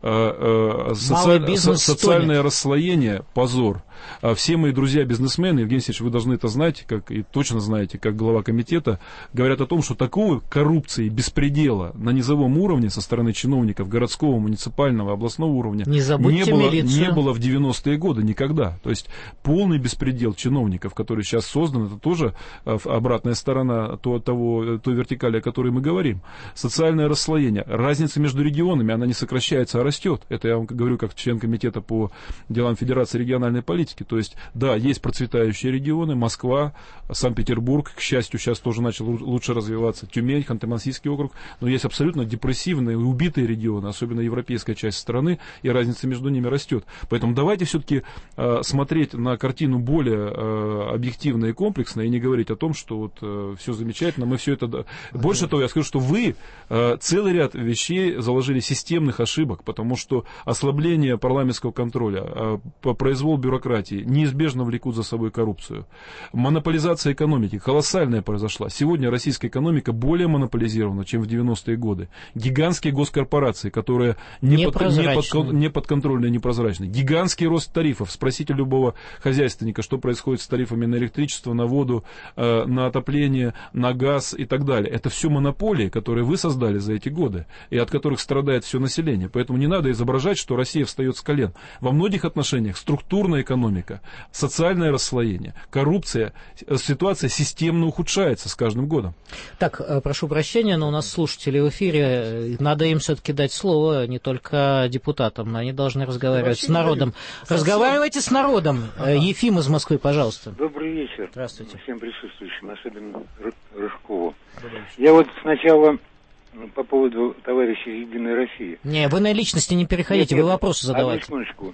Социальное расслоение – позор. Все мои друзья-бизнесмены, Евгений Алексеевич, вы должны это знать, и точно знаете, как глава комитета, говорят о том, что такого коррупции, беспредела на низовом уровне со стороны чиновников городского, муниципального, областного уровня не было в 90-е годы никогда. То есть полный беспредел чиновников, который сейчас создан, это тоже обратная сторона той вертикали, о которой мы говорим. Социальное расслоение. Разница между регионами, она не сокращается, а растет. Это я вам говорю как член комитета по делам Федерации региональной политики. То есть, да, есть процветающие регионы, Москва, Санкт-Петербург, к счастью, сейчас тоже начал лучше развиваться, Тюмень, Ханты-Мансийский округ, но есть абсолютно депрессивные и убитые регионы, особенно европейская часть страны, и разница между ними растет. Поэтому давайте все-таки смотреть на картину более объективно и комплексно, и не говорить о том, что вот все замечательно, мы все это... Больше того, я скажу, что вы целый ряд вещей заложили системных ошибок, потому что ослабление парламентского контроля, произвол бюрократии неизбежно влекут за собой коррупцию. Монополизация экономики колоссальная произошла. Сегодня российская экономика более монополизирована, чем в 90-е годы. Гигантские госкорпорации, которые не подконтрольны и непрозрачны. Гигантский рост тарифов. Спросите любого хозяйственника, что происходит с тарифами на электричество, на воду, на отопление, на газ и так далее. Это все монополии, которые вы создали за эти годы, и от которых страдает все население. Поэтому не надо изображать, что Россия встает с колен. Во многих отношениях структурная экономика, социальное расслоение, коррупция, ситуация системно ухудшается с каждым годом. Так, прошу прощения, но у нас слушатели в эфире, надо им все-таки дать слово, не только депутатам, они должны разговаривать с народом. Разговаривайте с народом. Ефим из Москвы, пожалуйста. Добрый вечер. Здравствуйте. Всем присутствующим, особенно Рыжкову. Я вот сначала по поводу товарищей Единой России. Не, вы на личности не переходите, вы вопросы задавайте. Одну секундочку.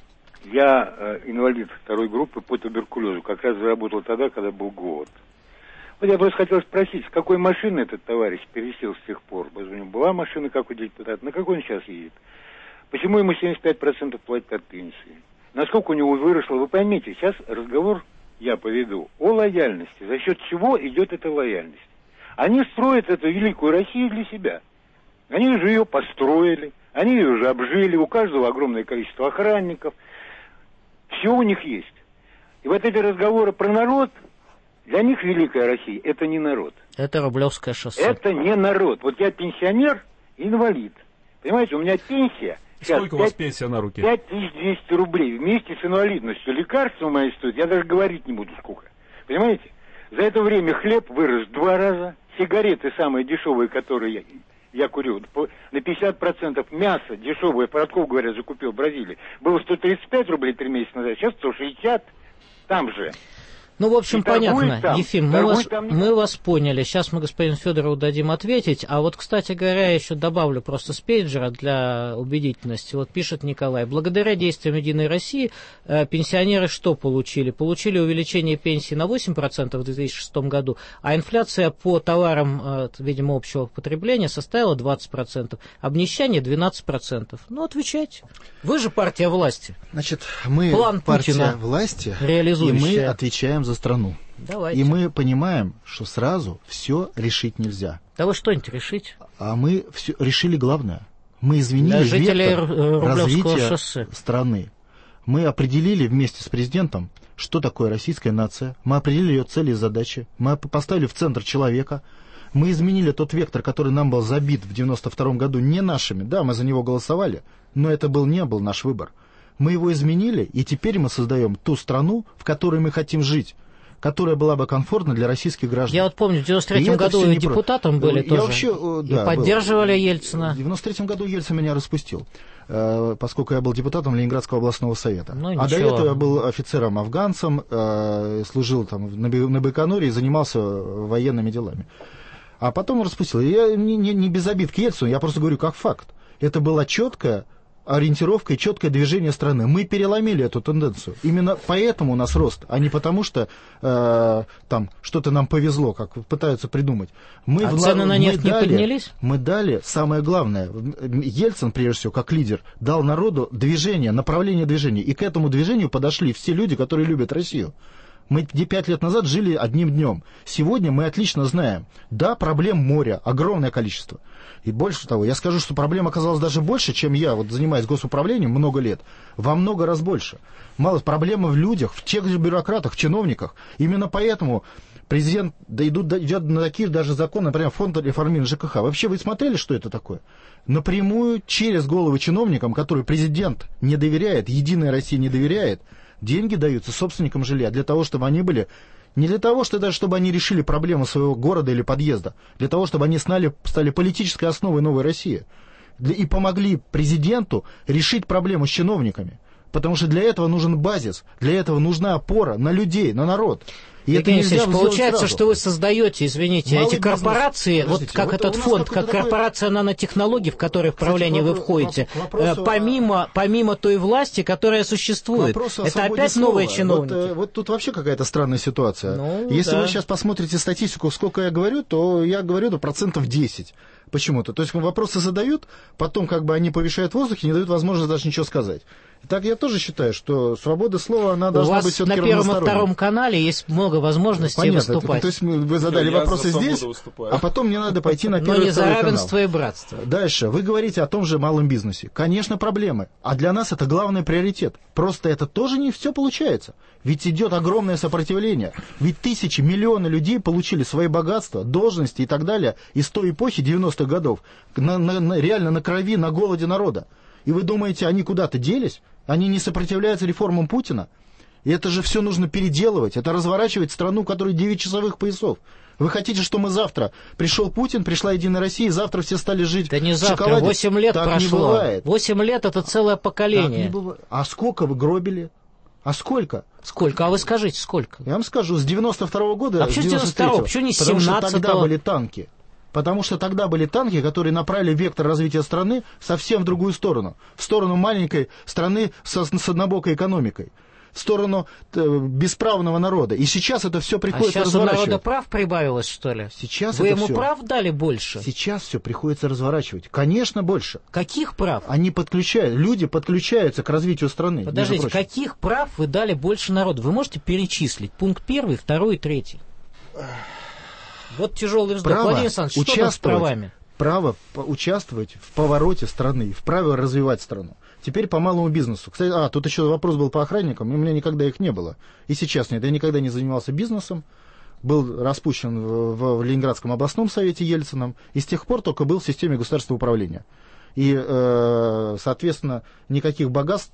Я инвалид второй группы по туберкулезу. Как раз заработал тогда, когда был голод. Вот я просто хотел спросить, с какой машины этот товарищ пересел с тех пор? У него была машина, как у депутата, на какой он сейчас едет? Почему ему 75% платят от пенсии? Насколько у него выросло? Вы поймите, сейчас разговор я поведу о лояльности. За счет чего идет эта лояльность? Они строят эту великую Россию для себя. Они уже ее построили, они ее уже обжили, у каждого огромное количество охранников. Все у них есть. И вот эти разговоры про народ, для них Великая Россия – это не народ. Это Рублевское шоссе. Это не народ. Вот я пенсионер, инвалид. Понимаете, у меня пенсия. Сколько у вас пенсия на руке? 5200 рублей вместе с инвалидностью. Лекарства мои стоят, я даже говорить не буду сколько. Понимаете? За это время хлеб вырос 2 раза. Сигареты самые дешевые, которые я курю, на 50%. Мясо дешевое, Поротков, говорят, закупил в Бразилии. Было 135 рублей 3 месяца назад, сейчас 160. Там же. Ну, в общем, понятно, там, Ефим, мы вас поняли. Сейчас мы господину Федорову дадим ответить. А вот, кстати говоря, еще добавлю просто с пейджера для убедительности. Вот пишет Николай. Благодаря действиям Единой России пенсионеры что получили? Получили увеличение пенсии на 8% в 2006 году, а инфляция по товарам, видимо, общего потребления составила 20%, обнищание 12%. Ну, отвечайте. Вы же партия власти. Значит, мы план партия Путина власти, и реализующая. мы отвечаем за страну. Давайте. И мы понимаем, что сразу все решить нельзя. Да вы что-нибудь решить? А мы все решили главное. Мы изменили вектор развития страны. Мы определили вместе с президентом, что такое российская нация. Мы определили ее цели и задачи. Мы поставили в центр человека. Мы изменили тот вектор, который нам был забит в 92 году не нашими. Да, мы за него голосовали, но это не был наш выбор. Мы его изменили, и теперь мы создаем ту страну, в которой мы хотим жить, которая была бы комфортна для российских граждан. Я вот помню, в 93-м году вы депутатом были тоже, вообще, и поддерживали Ельцина. В 93-м году Ельцин меня распустил, поскольку я был депутатом Ленинградского областного совета. А до этого я был офицером-афганцем, служил там на Байконуре и занимался военными делами. А потом распустил. Я не без обид к Ельцину, я просто говорю как факт. Это была четкая ориентировка и четкое движение страны. Мы переломили эту тенденцию. Именно поэтому у нас рост, а не потому, что там что-то нам повезло, как пытаются придумать. Цены на нефть не поднялись? Мы дали, самое главное, Ельцин, прежде всего, как лидер, дал народу движение, направление движения. И к этому движению подошли все люди, которые любят Россию. Мы 5 лет назад жили одним днем. Сегодня мы отлично знаем, да, проблем море, огромное количество. И больше того, я скажу, что проблем оказалось даже больше, чем я, вот занимаюсь госуправлением много лет, во много раз больше. Мало проблемы в людях, в тех же бюрократах, в чиновниках. Именно поэтому президент идет на такие даже законы, например, фонд реформирования ЖКХ. Вообще вы смотрели, что это такое? Напрямую через головы чиновникам, которые президент не доверяет, Единая Россия не доверяет, деньги даются собственникам жилья для того, чтобы они были... Не для того, чтобы они решили проблему своего города или подъезда, для того, чтобы они стали политической основой новой России. И помогли президенту решить проблему с чиновниками. Потому что для этого нужен базис, для этого нужна опора на людей, на народ. И Евгений Алексеевич, получается, что вы создаете, извините, эти корпорации, вот как этот фонд, как корпорация нанотехнологий, в которой в правление вы входите, помимо той власти, которая существует. Это опять новые чиновники. Вот тут вообще какая-то странная ситуация. Если вы сейчас посмотрите статистику, сколько я говорю, то я говорю 10%. Почему-то. То есть вопросы задают, потом как бы они повешают в воздухе, не дают возможности даже ничего сказать. Так я тоже считаю, что свобода слова, она должна быть все-таки равносторонней. У вас на Первом и Втором канале есть много возможностей выступать. То есть вы задали вопросы здесь, а потом мне надо пойти на Первый и Второй канал. Но не за равенство и братство. Дальше. Вы говорите о том же малом бизнесе. Конечно, проблемы. А для нас это главный приоритет. Просто это тоже не все получается. Ведь идет огромное сопротивление. Ведь тысячи, миллионы людей получили свои богатства, должности и так далее из той эпохи 90-х годов. Реально на крови, на голоде народа. И вы думаете, они куда-то делись? Они не сопротивляются реформам Путина? И это же все нужно переделывать. Это разворачивать страну, у которой 9 часовых поясов. Вы хотите, что мы завтра... Пришел Путин, пришла Единая Россия, и завтра все стали жить да не в завтра, шоколаде? 8 лет так прошло. Не бывает. 8 лет — это целое поколение. А сколько вы гробили? А сколько? Сколько? А вы скажите, сколько? Я вам скажу, с 92-го года... А почему с 92-го? Почему не с 17-го? Потому что тогда были танки. Потому что тогда были танки, которые направили вектор развития страны совсем в другую сторону. В сторону маленькой страны с однобокой экономикой. В сторону бесправного народа. И сейчас это все приходится разворачивать. А сейчас у народа прав прибавилось, что ли? Сейчас вы это ему все... прав дали больше? Сейчас все приходится разворачивать. Конечно, больше. Каких прав? Они подключают, люди подключаются к развитию страны. Подождите, каких прав вы дали больше народу? Вы можете перечислить? Пункт 1, 2 и 3. Вот тяжелый вздох. Владимир Александрович, что там с правами? Право участвовать в повороте страны, в праве развивать страну. Теперь по малому бизнесу. Кстати, тут еще вопрос был по охранникам, и у меня никогда их не было. И сейчас нет. Я никогда не занимался бизнесом. Был распущен в Ленинградском областном совете Ельцином, и с тех пор только был в системе государственного управления. И, соответственно, никаких богатств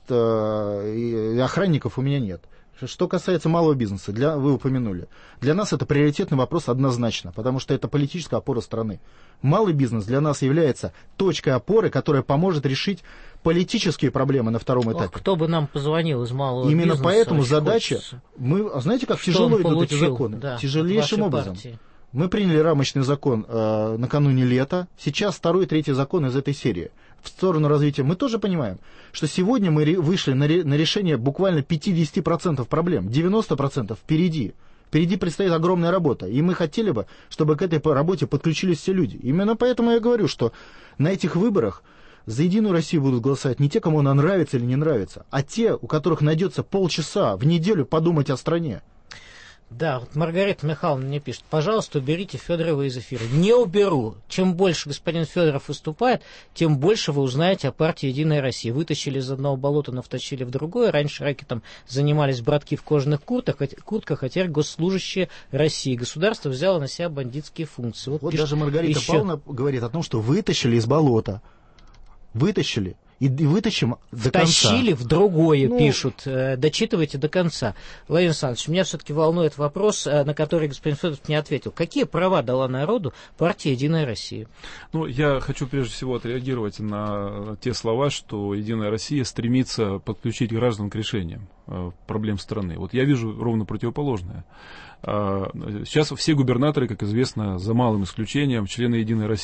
и охранников у меня нет. Что касается малого бизнеса, вы упомянули, для нас это приоритетный вопрос однозначно, потому что это политическая опора страны. Малый бизнес для нас является точкой опоры, которая поможет решить политические проблемы на втором этапе. Кто бы нам позвонил из малого Именно бизнеса? Именно поэтому задача... знаете, как тяжело идут эти законы? Да, тяжелейшим образом. Мы приняли рамочный закон накануне лета, сейчас 2-й и 3-й закон из этой серии. В сторону развития мы тоже понимаем, что сегодня мы вышли на решение буквально 50% проблем, 90% впереди. Впереди предстоит огромная работа, и мы хотели бы, чтобы к этой работе подключились все люди. Именно поэтому я говорю, что на этих выборах за Единую Россию будут голосовать не те, кому она нравится или не нравится, а те, у которых найдется полчаса в неделю подумать о стране. Да, вот Маргарита Михайловна мне пишет: пожалуйста, уберите Федорова из эфира. Не уберу. Чем больше господин Федоров выступает, тем больше вы узнаете о партии «Единая Россия». Вытащили из одного болота, но втащили в другое. Раньше рэкетом занимались братки в кожаных куртках, а теперь госслужащие России. Государство взяло на себя бандитские функции. Вот даже Маргарита Павловна говорит о том, что вытащили из болота. Вытащили. И вытащим до конца. Втащили в другое, пишут. Дочитывайте до конца. Владимир Александрович, меня все-таки волнует вопрос, на который господин Федоров не ответил. Какие права дала народу партия «Единая Россия»? Я хочу прежде всего отреагировать на те слова, что «Единая Россия» стремится подключить граждан к решениям проблем страны. Вот я вижу ровно противоположное. Сейчас все губернаторы, как известно, за малым исключением, члены «Единой России».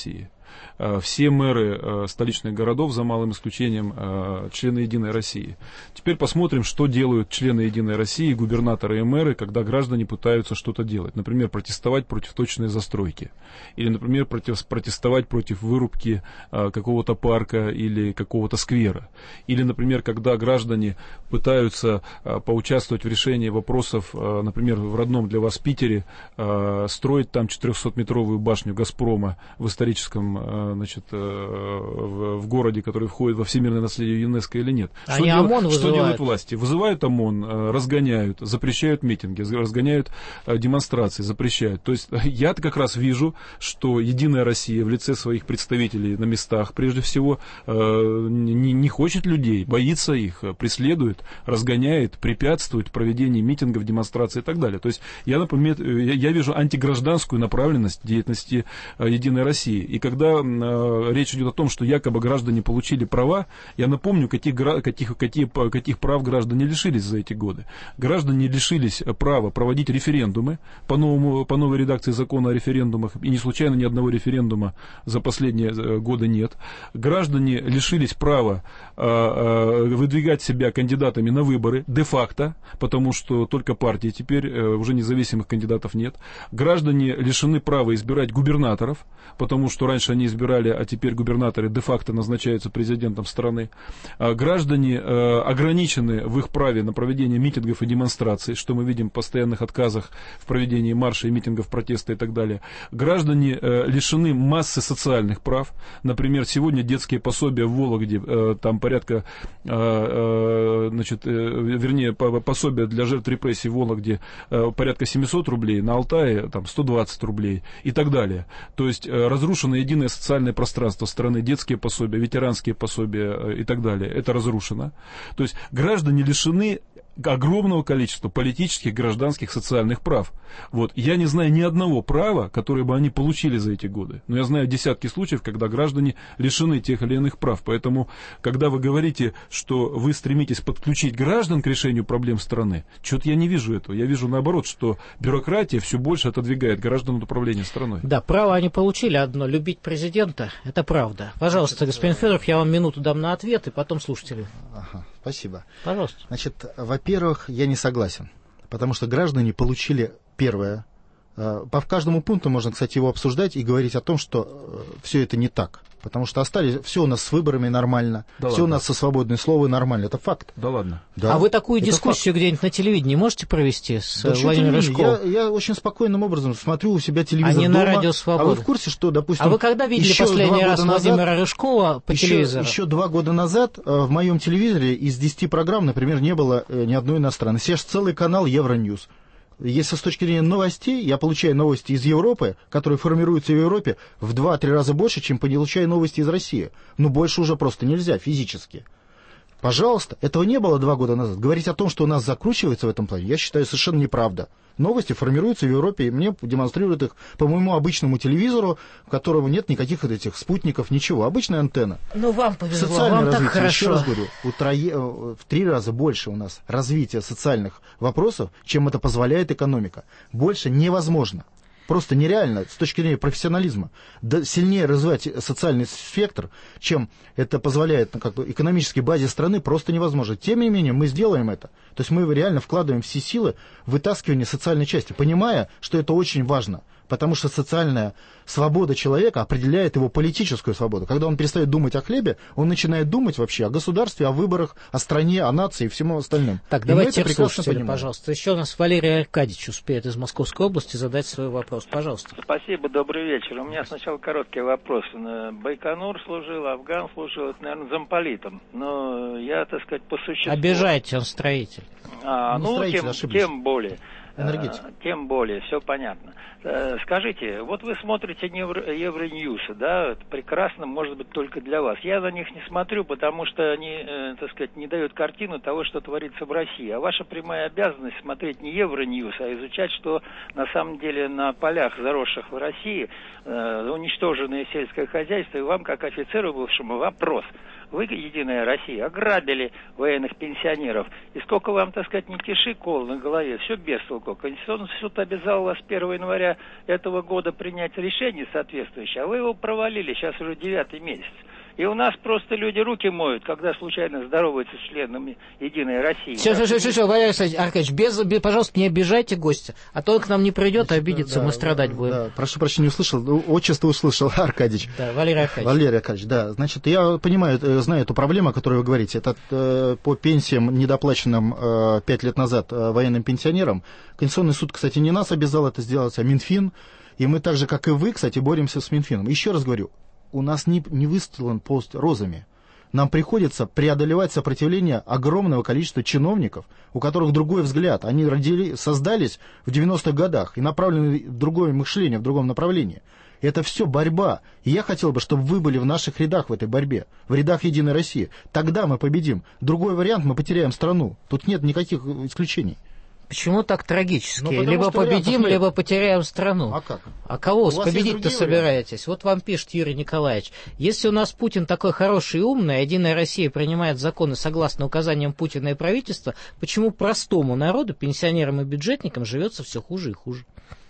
все мэры столичных городов, за малым исключением, члены «Единой России». Теперь посмотрим, что делают члены «Единой России», губернаторы и мэры, когда граждане пытаются что-то делать. Например, протестовать против точной застройки. Или, например, протестовать против вырубки какого-то парка или какого-то сквера. Или, например, когда граждане пытаются поучаствовать в решении вопросов, например, в родном для вас Питере, строить там 400-метровую башню «Газпрома» в историческом, значит, в городе, который входит во всемирное наследие ЮНЕСКО или нет. Что делают власти? Вызывают ОМОН, разгоняют, запрещают митинги, разгоняют демонстрации, запрещают. То есть я-то как раз вижу, что «Единая Россия» в лице своих представителей на местах, прежде всего, не хочет людей, боится их, преследует, разгоняет, препятствует проведению митингов, демонстраций и так далее. То есть я вижу антигражданскую направленность деятельности «Единой России». И когда речь идет о том, что якобы граждане получили права, я напомню, каких прав граждане лишились за эти годы. Граждане лишились права проводить референдумы по новой редакции закона о референдумах, и не случайно ни одного референдума за последние годы нет. Граждане лишились права выдвигать себя кандидатами на выборы де-факто, потому что только партии теперь, уже независимых кандидатов нет. Граждане лишены права избирать губернаторов, потому что раньше они избирали, а теперь губернаторы де-факто назначаются президентом страны. Граждане ограничены в их праве на проведение митингов и демонстраций, что мы видим в постоянных отказах в проведении марша и митингов протеста и так далее. Граждане лишены массы социальных прав. Например, сегодня детские пособия в Вологде, там порядка, пособия для жертв репрессий в Вологде порядка 700 рублей, на Алтае там 120 рублей и так далее. То есть разрушено единое социальное пространство страны, детские пособия, ветеранские пособия и так далее. Это разрушено. То есть граждане лишены огромного количества политических, гражданских, социальных прав. Вот. Я не знаю ни одного права, которое бы они получили за эти годы. Но я знаю десятки случаев, когда граждане лишены тех или иных прав. Поэтому, когда вы говорите, что вы стремитесь подключить граждан к решению проблем страны, что-то я не вижу этого. Я вижу наоборот, что бюрократия все больше отодвигает граждан от управления страной. Да, право они получили одно, любить президента, это правда. Пожалуйста, господин Федоров, я вам минуту дам на ответ, и потом слушатели. Ага, спасибо. Пожалуйста. Значит, во-первых, я не согласен, потому что граждане получили первое. По каждому пункту можно, кстати, его обсуждать и говорить о том, что все это не так. Потому что все у нас с выборами нормально, да все ладно. У нас со свободной словом нормально. Это факт. Да ладно. Да, а вы такую дискуссию где-нибудь на телевидении можете провести с Владимиром Рыжковым? Я очень спокойным образом смотрю у себя телевизор дома. А не на Радио Свобода. А вы в курсе, что, допустим... А вы когда видели последний раз Владимира Рыжкова по телевизору? Еще 2 года назад в моем телевизоре из 10 программ, например, не было ни одной иностранной. Сейчас целый канал Евроньюз. Если с точки зрения новостей, я получаю новости из Европы, которые формируются в Европе в 2-3 раза больше, чем получаю новости из России. Но больше уже просто нельзя физически. Пожалуйста, этого не было 2 года назад. Говорить о том, что у нас закручивается в этом плане, я считаю совершенно неправда. Новости формируются в Европе, и мне демонстрируют их по моему обычному телевизору, у которого нет никаких этих спутников, ничего. Обычная антенна. Ну, вам повезло, социальное вам развитие, так хорошо. Еще раз говорю, в 3 раза больше у нас развития социальных вопросов, чем это позволяет экономика. Больше невозможно. Просто нереально с точки зрения профессионализма. Да, сильнее развивать социальный спектр, чем это позволяет экономической базе страны, просто невозможно. Тем не менее, мы сделаем это. То есть мы реально вкладываем все силы в вытаскивание социальной части, понимая, что это очень важно. Потому что социальная свобода человека определяет его политическую свободу. Когда он перестает думать о хлебе, он начинает думать вообще о государстве, о выборах, о стране, о нации и всему остальному. Так, давайте слушатели, пожалуйста. Еще у нас Валерий Аркадьевич успеет из Московской области задать свой вопрос. Пожалуйста. Спасибо, добрый вечер. У меня сначала короткий вопрос. Байконур служил, Афган служил, это, наверное, замполитом. Но я, так сказать, по существу... Обижаете, он строитель. Тем более. Энергетик. Тем более, все понятно. Скажите, вот вы смотрите Евроньюсы, да, это прекрасно, может быть, только для вас. Я на них не смотрю, потому что они, так сказать, не дают картину того, что творится в России. А ваша прямая обязанность смотреть не Евроньюс, а изучать, что на самом деле на полях, заросших в России, уничтоженное сельское хозяйство. И вам, как офицеру бывшему, вопрос. вы, Единая Россия, ограбили военных пенсионеров. И сколько вам, так сказать, не тиши кол на голове, все без толку. Конституционный суд обязал вас 1 января этого года принять решение соответствующее, а вы его провалили, сейчас уже 9-й месяц. И у нас просто люди руки моют, когда случайно здороваются с членами Единой России. Все, Валерий Аркадьевич, пожалуйста, не обижайте гостя, а то он к нам не придет, обидится, мы страдать будем. Да, прошу прощения, не услышал, отчество услышал, Аркадьевич. Да, Валерий Аркадьевич. Валерий Аркадьевич, да. Значит, я понимаю, знаю эту проблему, о которой вы говорите. Это по пенсиям, недоплаченным 5 лет назад военным пенсионерам. Конституционный суд, кстати, не нас обязал это сделать, а Минфин. И мы так же, как и вы, кстати, боремся с Минфином. Еще раз говорю, у нас не выстлан пост розами. Нам приходится преодолевать сопротивление огромного количества чиновников, у которых другой взгляд. Они создались в 90-х годах и направлены в другое мышление, в другом направлении. Это все борьба. И я хотел бы, чтобы вы были в наших рядах в этой борьбе, в рядах Единой России. Тогда мы победим. Другой вариант, мы потеряем страну. Тут нет никаких исключений. Почему так трагически? Либо победим, либо потеряем страну. А как? А кого победить-то собираетесь? Вот вам пишет Юрий Николаевич. Если у нас Путин такой хороший и умный, а Единая Россия принимает законы согласно указаниям Путина и правительства, почему простому народу, пенсионерам и бюджетникам живется все хуже и хуже?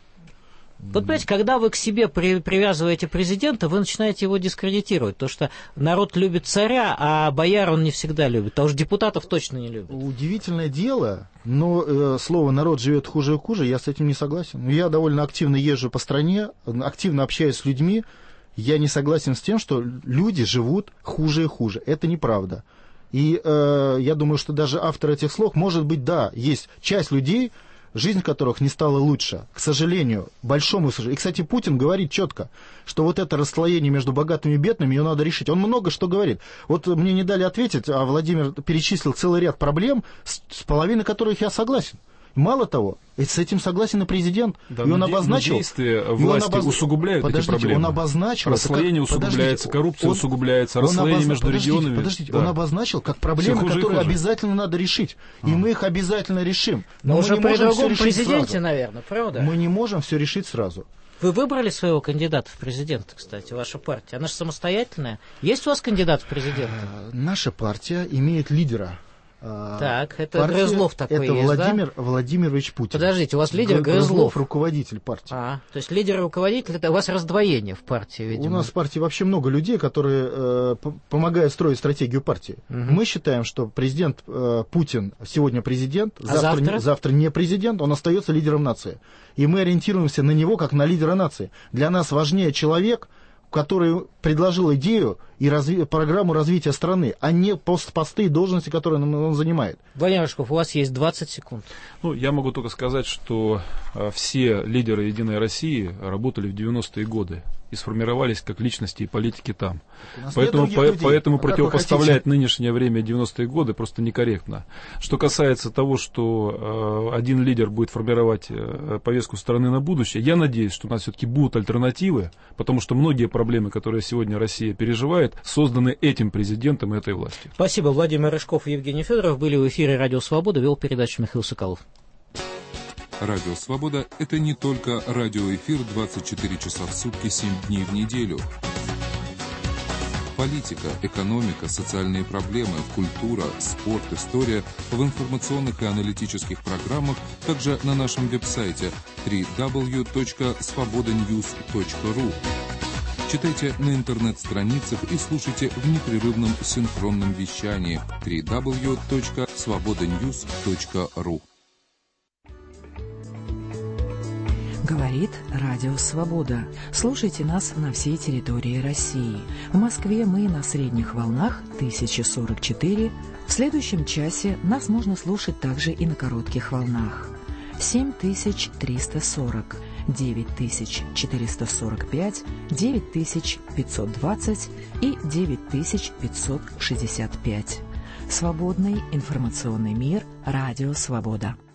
Вот, понимаете, когда вы к себе привязываете президента, вы начинаете его дискредитировать, потому что народ любит царя, а бояр он не всегда любит, а уж депутатов точно не любит. Удивительное дело, но слово «народ живет хуже и хуже», я с этим не согласен. Я довольно активно езжу по стране, активно общаюсь с людьми, я не согласен с тем, что люди живут хуже и хуже. Это неправда. И я думаю, что даже автор этих слов, может быть, да, есть часть людей, жизнь которых не стала лучше, к сожалению, большому сожалению. И, кстати, Путин говорит четко, что вот это расслоение между богатыми и бедными, ее надо решить. Он много что говорит. Вот мне не дали ответить, а Владимир перечислил целый ряд проблем, с половиной которых я согласен. Мало того, с этим согласен и президент. Да, и он обозначил... действия власти усугубляют эти проблемы. Он обозначил... Расслоение усугубляется, коррупция усугубляется, расслоение между регионами... Подождите, он обозначил как проблемы, которые обязательно надо решить. И мы их обязательно решим. Но уже при другом президенте, наверное, правда? Мы не можем все решить сразу. Вы выбрали своего кандидата в президенты, кстати, ваша партия? Она же самостоятельная. Есть у вас кандидат в президенты? Наша партия имеет лидера. Так, это партия, Грызлов такой это есть, Владимир да? Владимирович Путин. Подождите, у вас лидер Грызлов, руководитель партии. То есть лидер и руководитель, это у вас раздвоение в партии, видимо. У нас в партии вообще много людей, которые помогают строить стратегию партии. Угу. Мы считаем, что президент Путин сегодня президент, завтра не президент, он остается лидером нации. И мы ориентируемся на него как на лидера нации. Для нас важнее человек, который предложил идею и программу развития страны, а не посты и должности, которые он занимает. Владимир Рыжков, у вас есть 20 секунд. Я могу только сказать, что все лидеры Единой России работали в 90-е годы и сформировались как личности и политики там. Поэтому противопоставлять нынешнее время 90-е годы просто некорректно. Что касается того, что один лидер будет формировать повестку страны на будущее, я надеюсь, что у нас все-таки будут альтернативы, потому что многие проблемы, которые сегодня Россия переживает, созданы этим президентом и этой властью. Спасибо. Владимир Рыжков и Евгений Федоров были в эфире «Радио Свобода», вел передачу Михаил Соколов. Радио «Свобода» — это не только радиоэфир 24 часа в сутки, 7 дней в неделю. Политика, экономика, социальные проблемы, культура, спорт, история в информационных и аналитических программах, также на нашем веб-сайте www.svobodanews.ru. Читайте на интернет-страницах и слушайте в непрерывном синхронном вещании www.svobodanews.ru. Говорит Радио Свобода. Слушайте нас на всей территории России. В Москве мы на средних волнах 1044. В следующем часе нас можно слушать также и на коротких волнах. 7340, 9445, 9520 и 9565. Свободный информационный мир. Радио Свобода.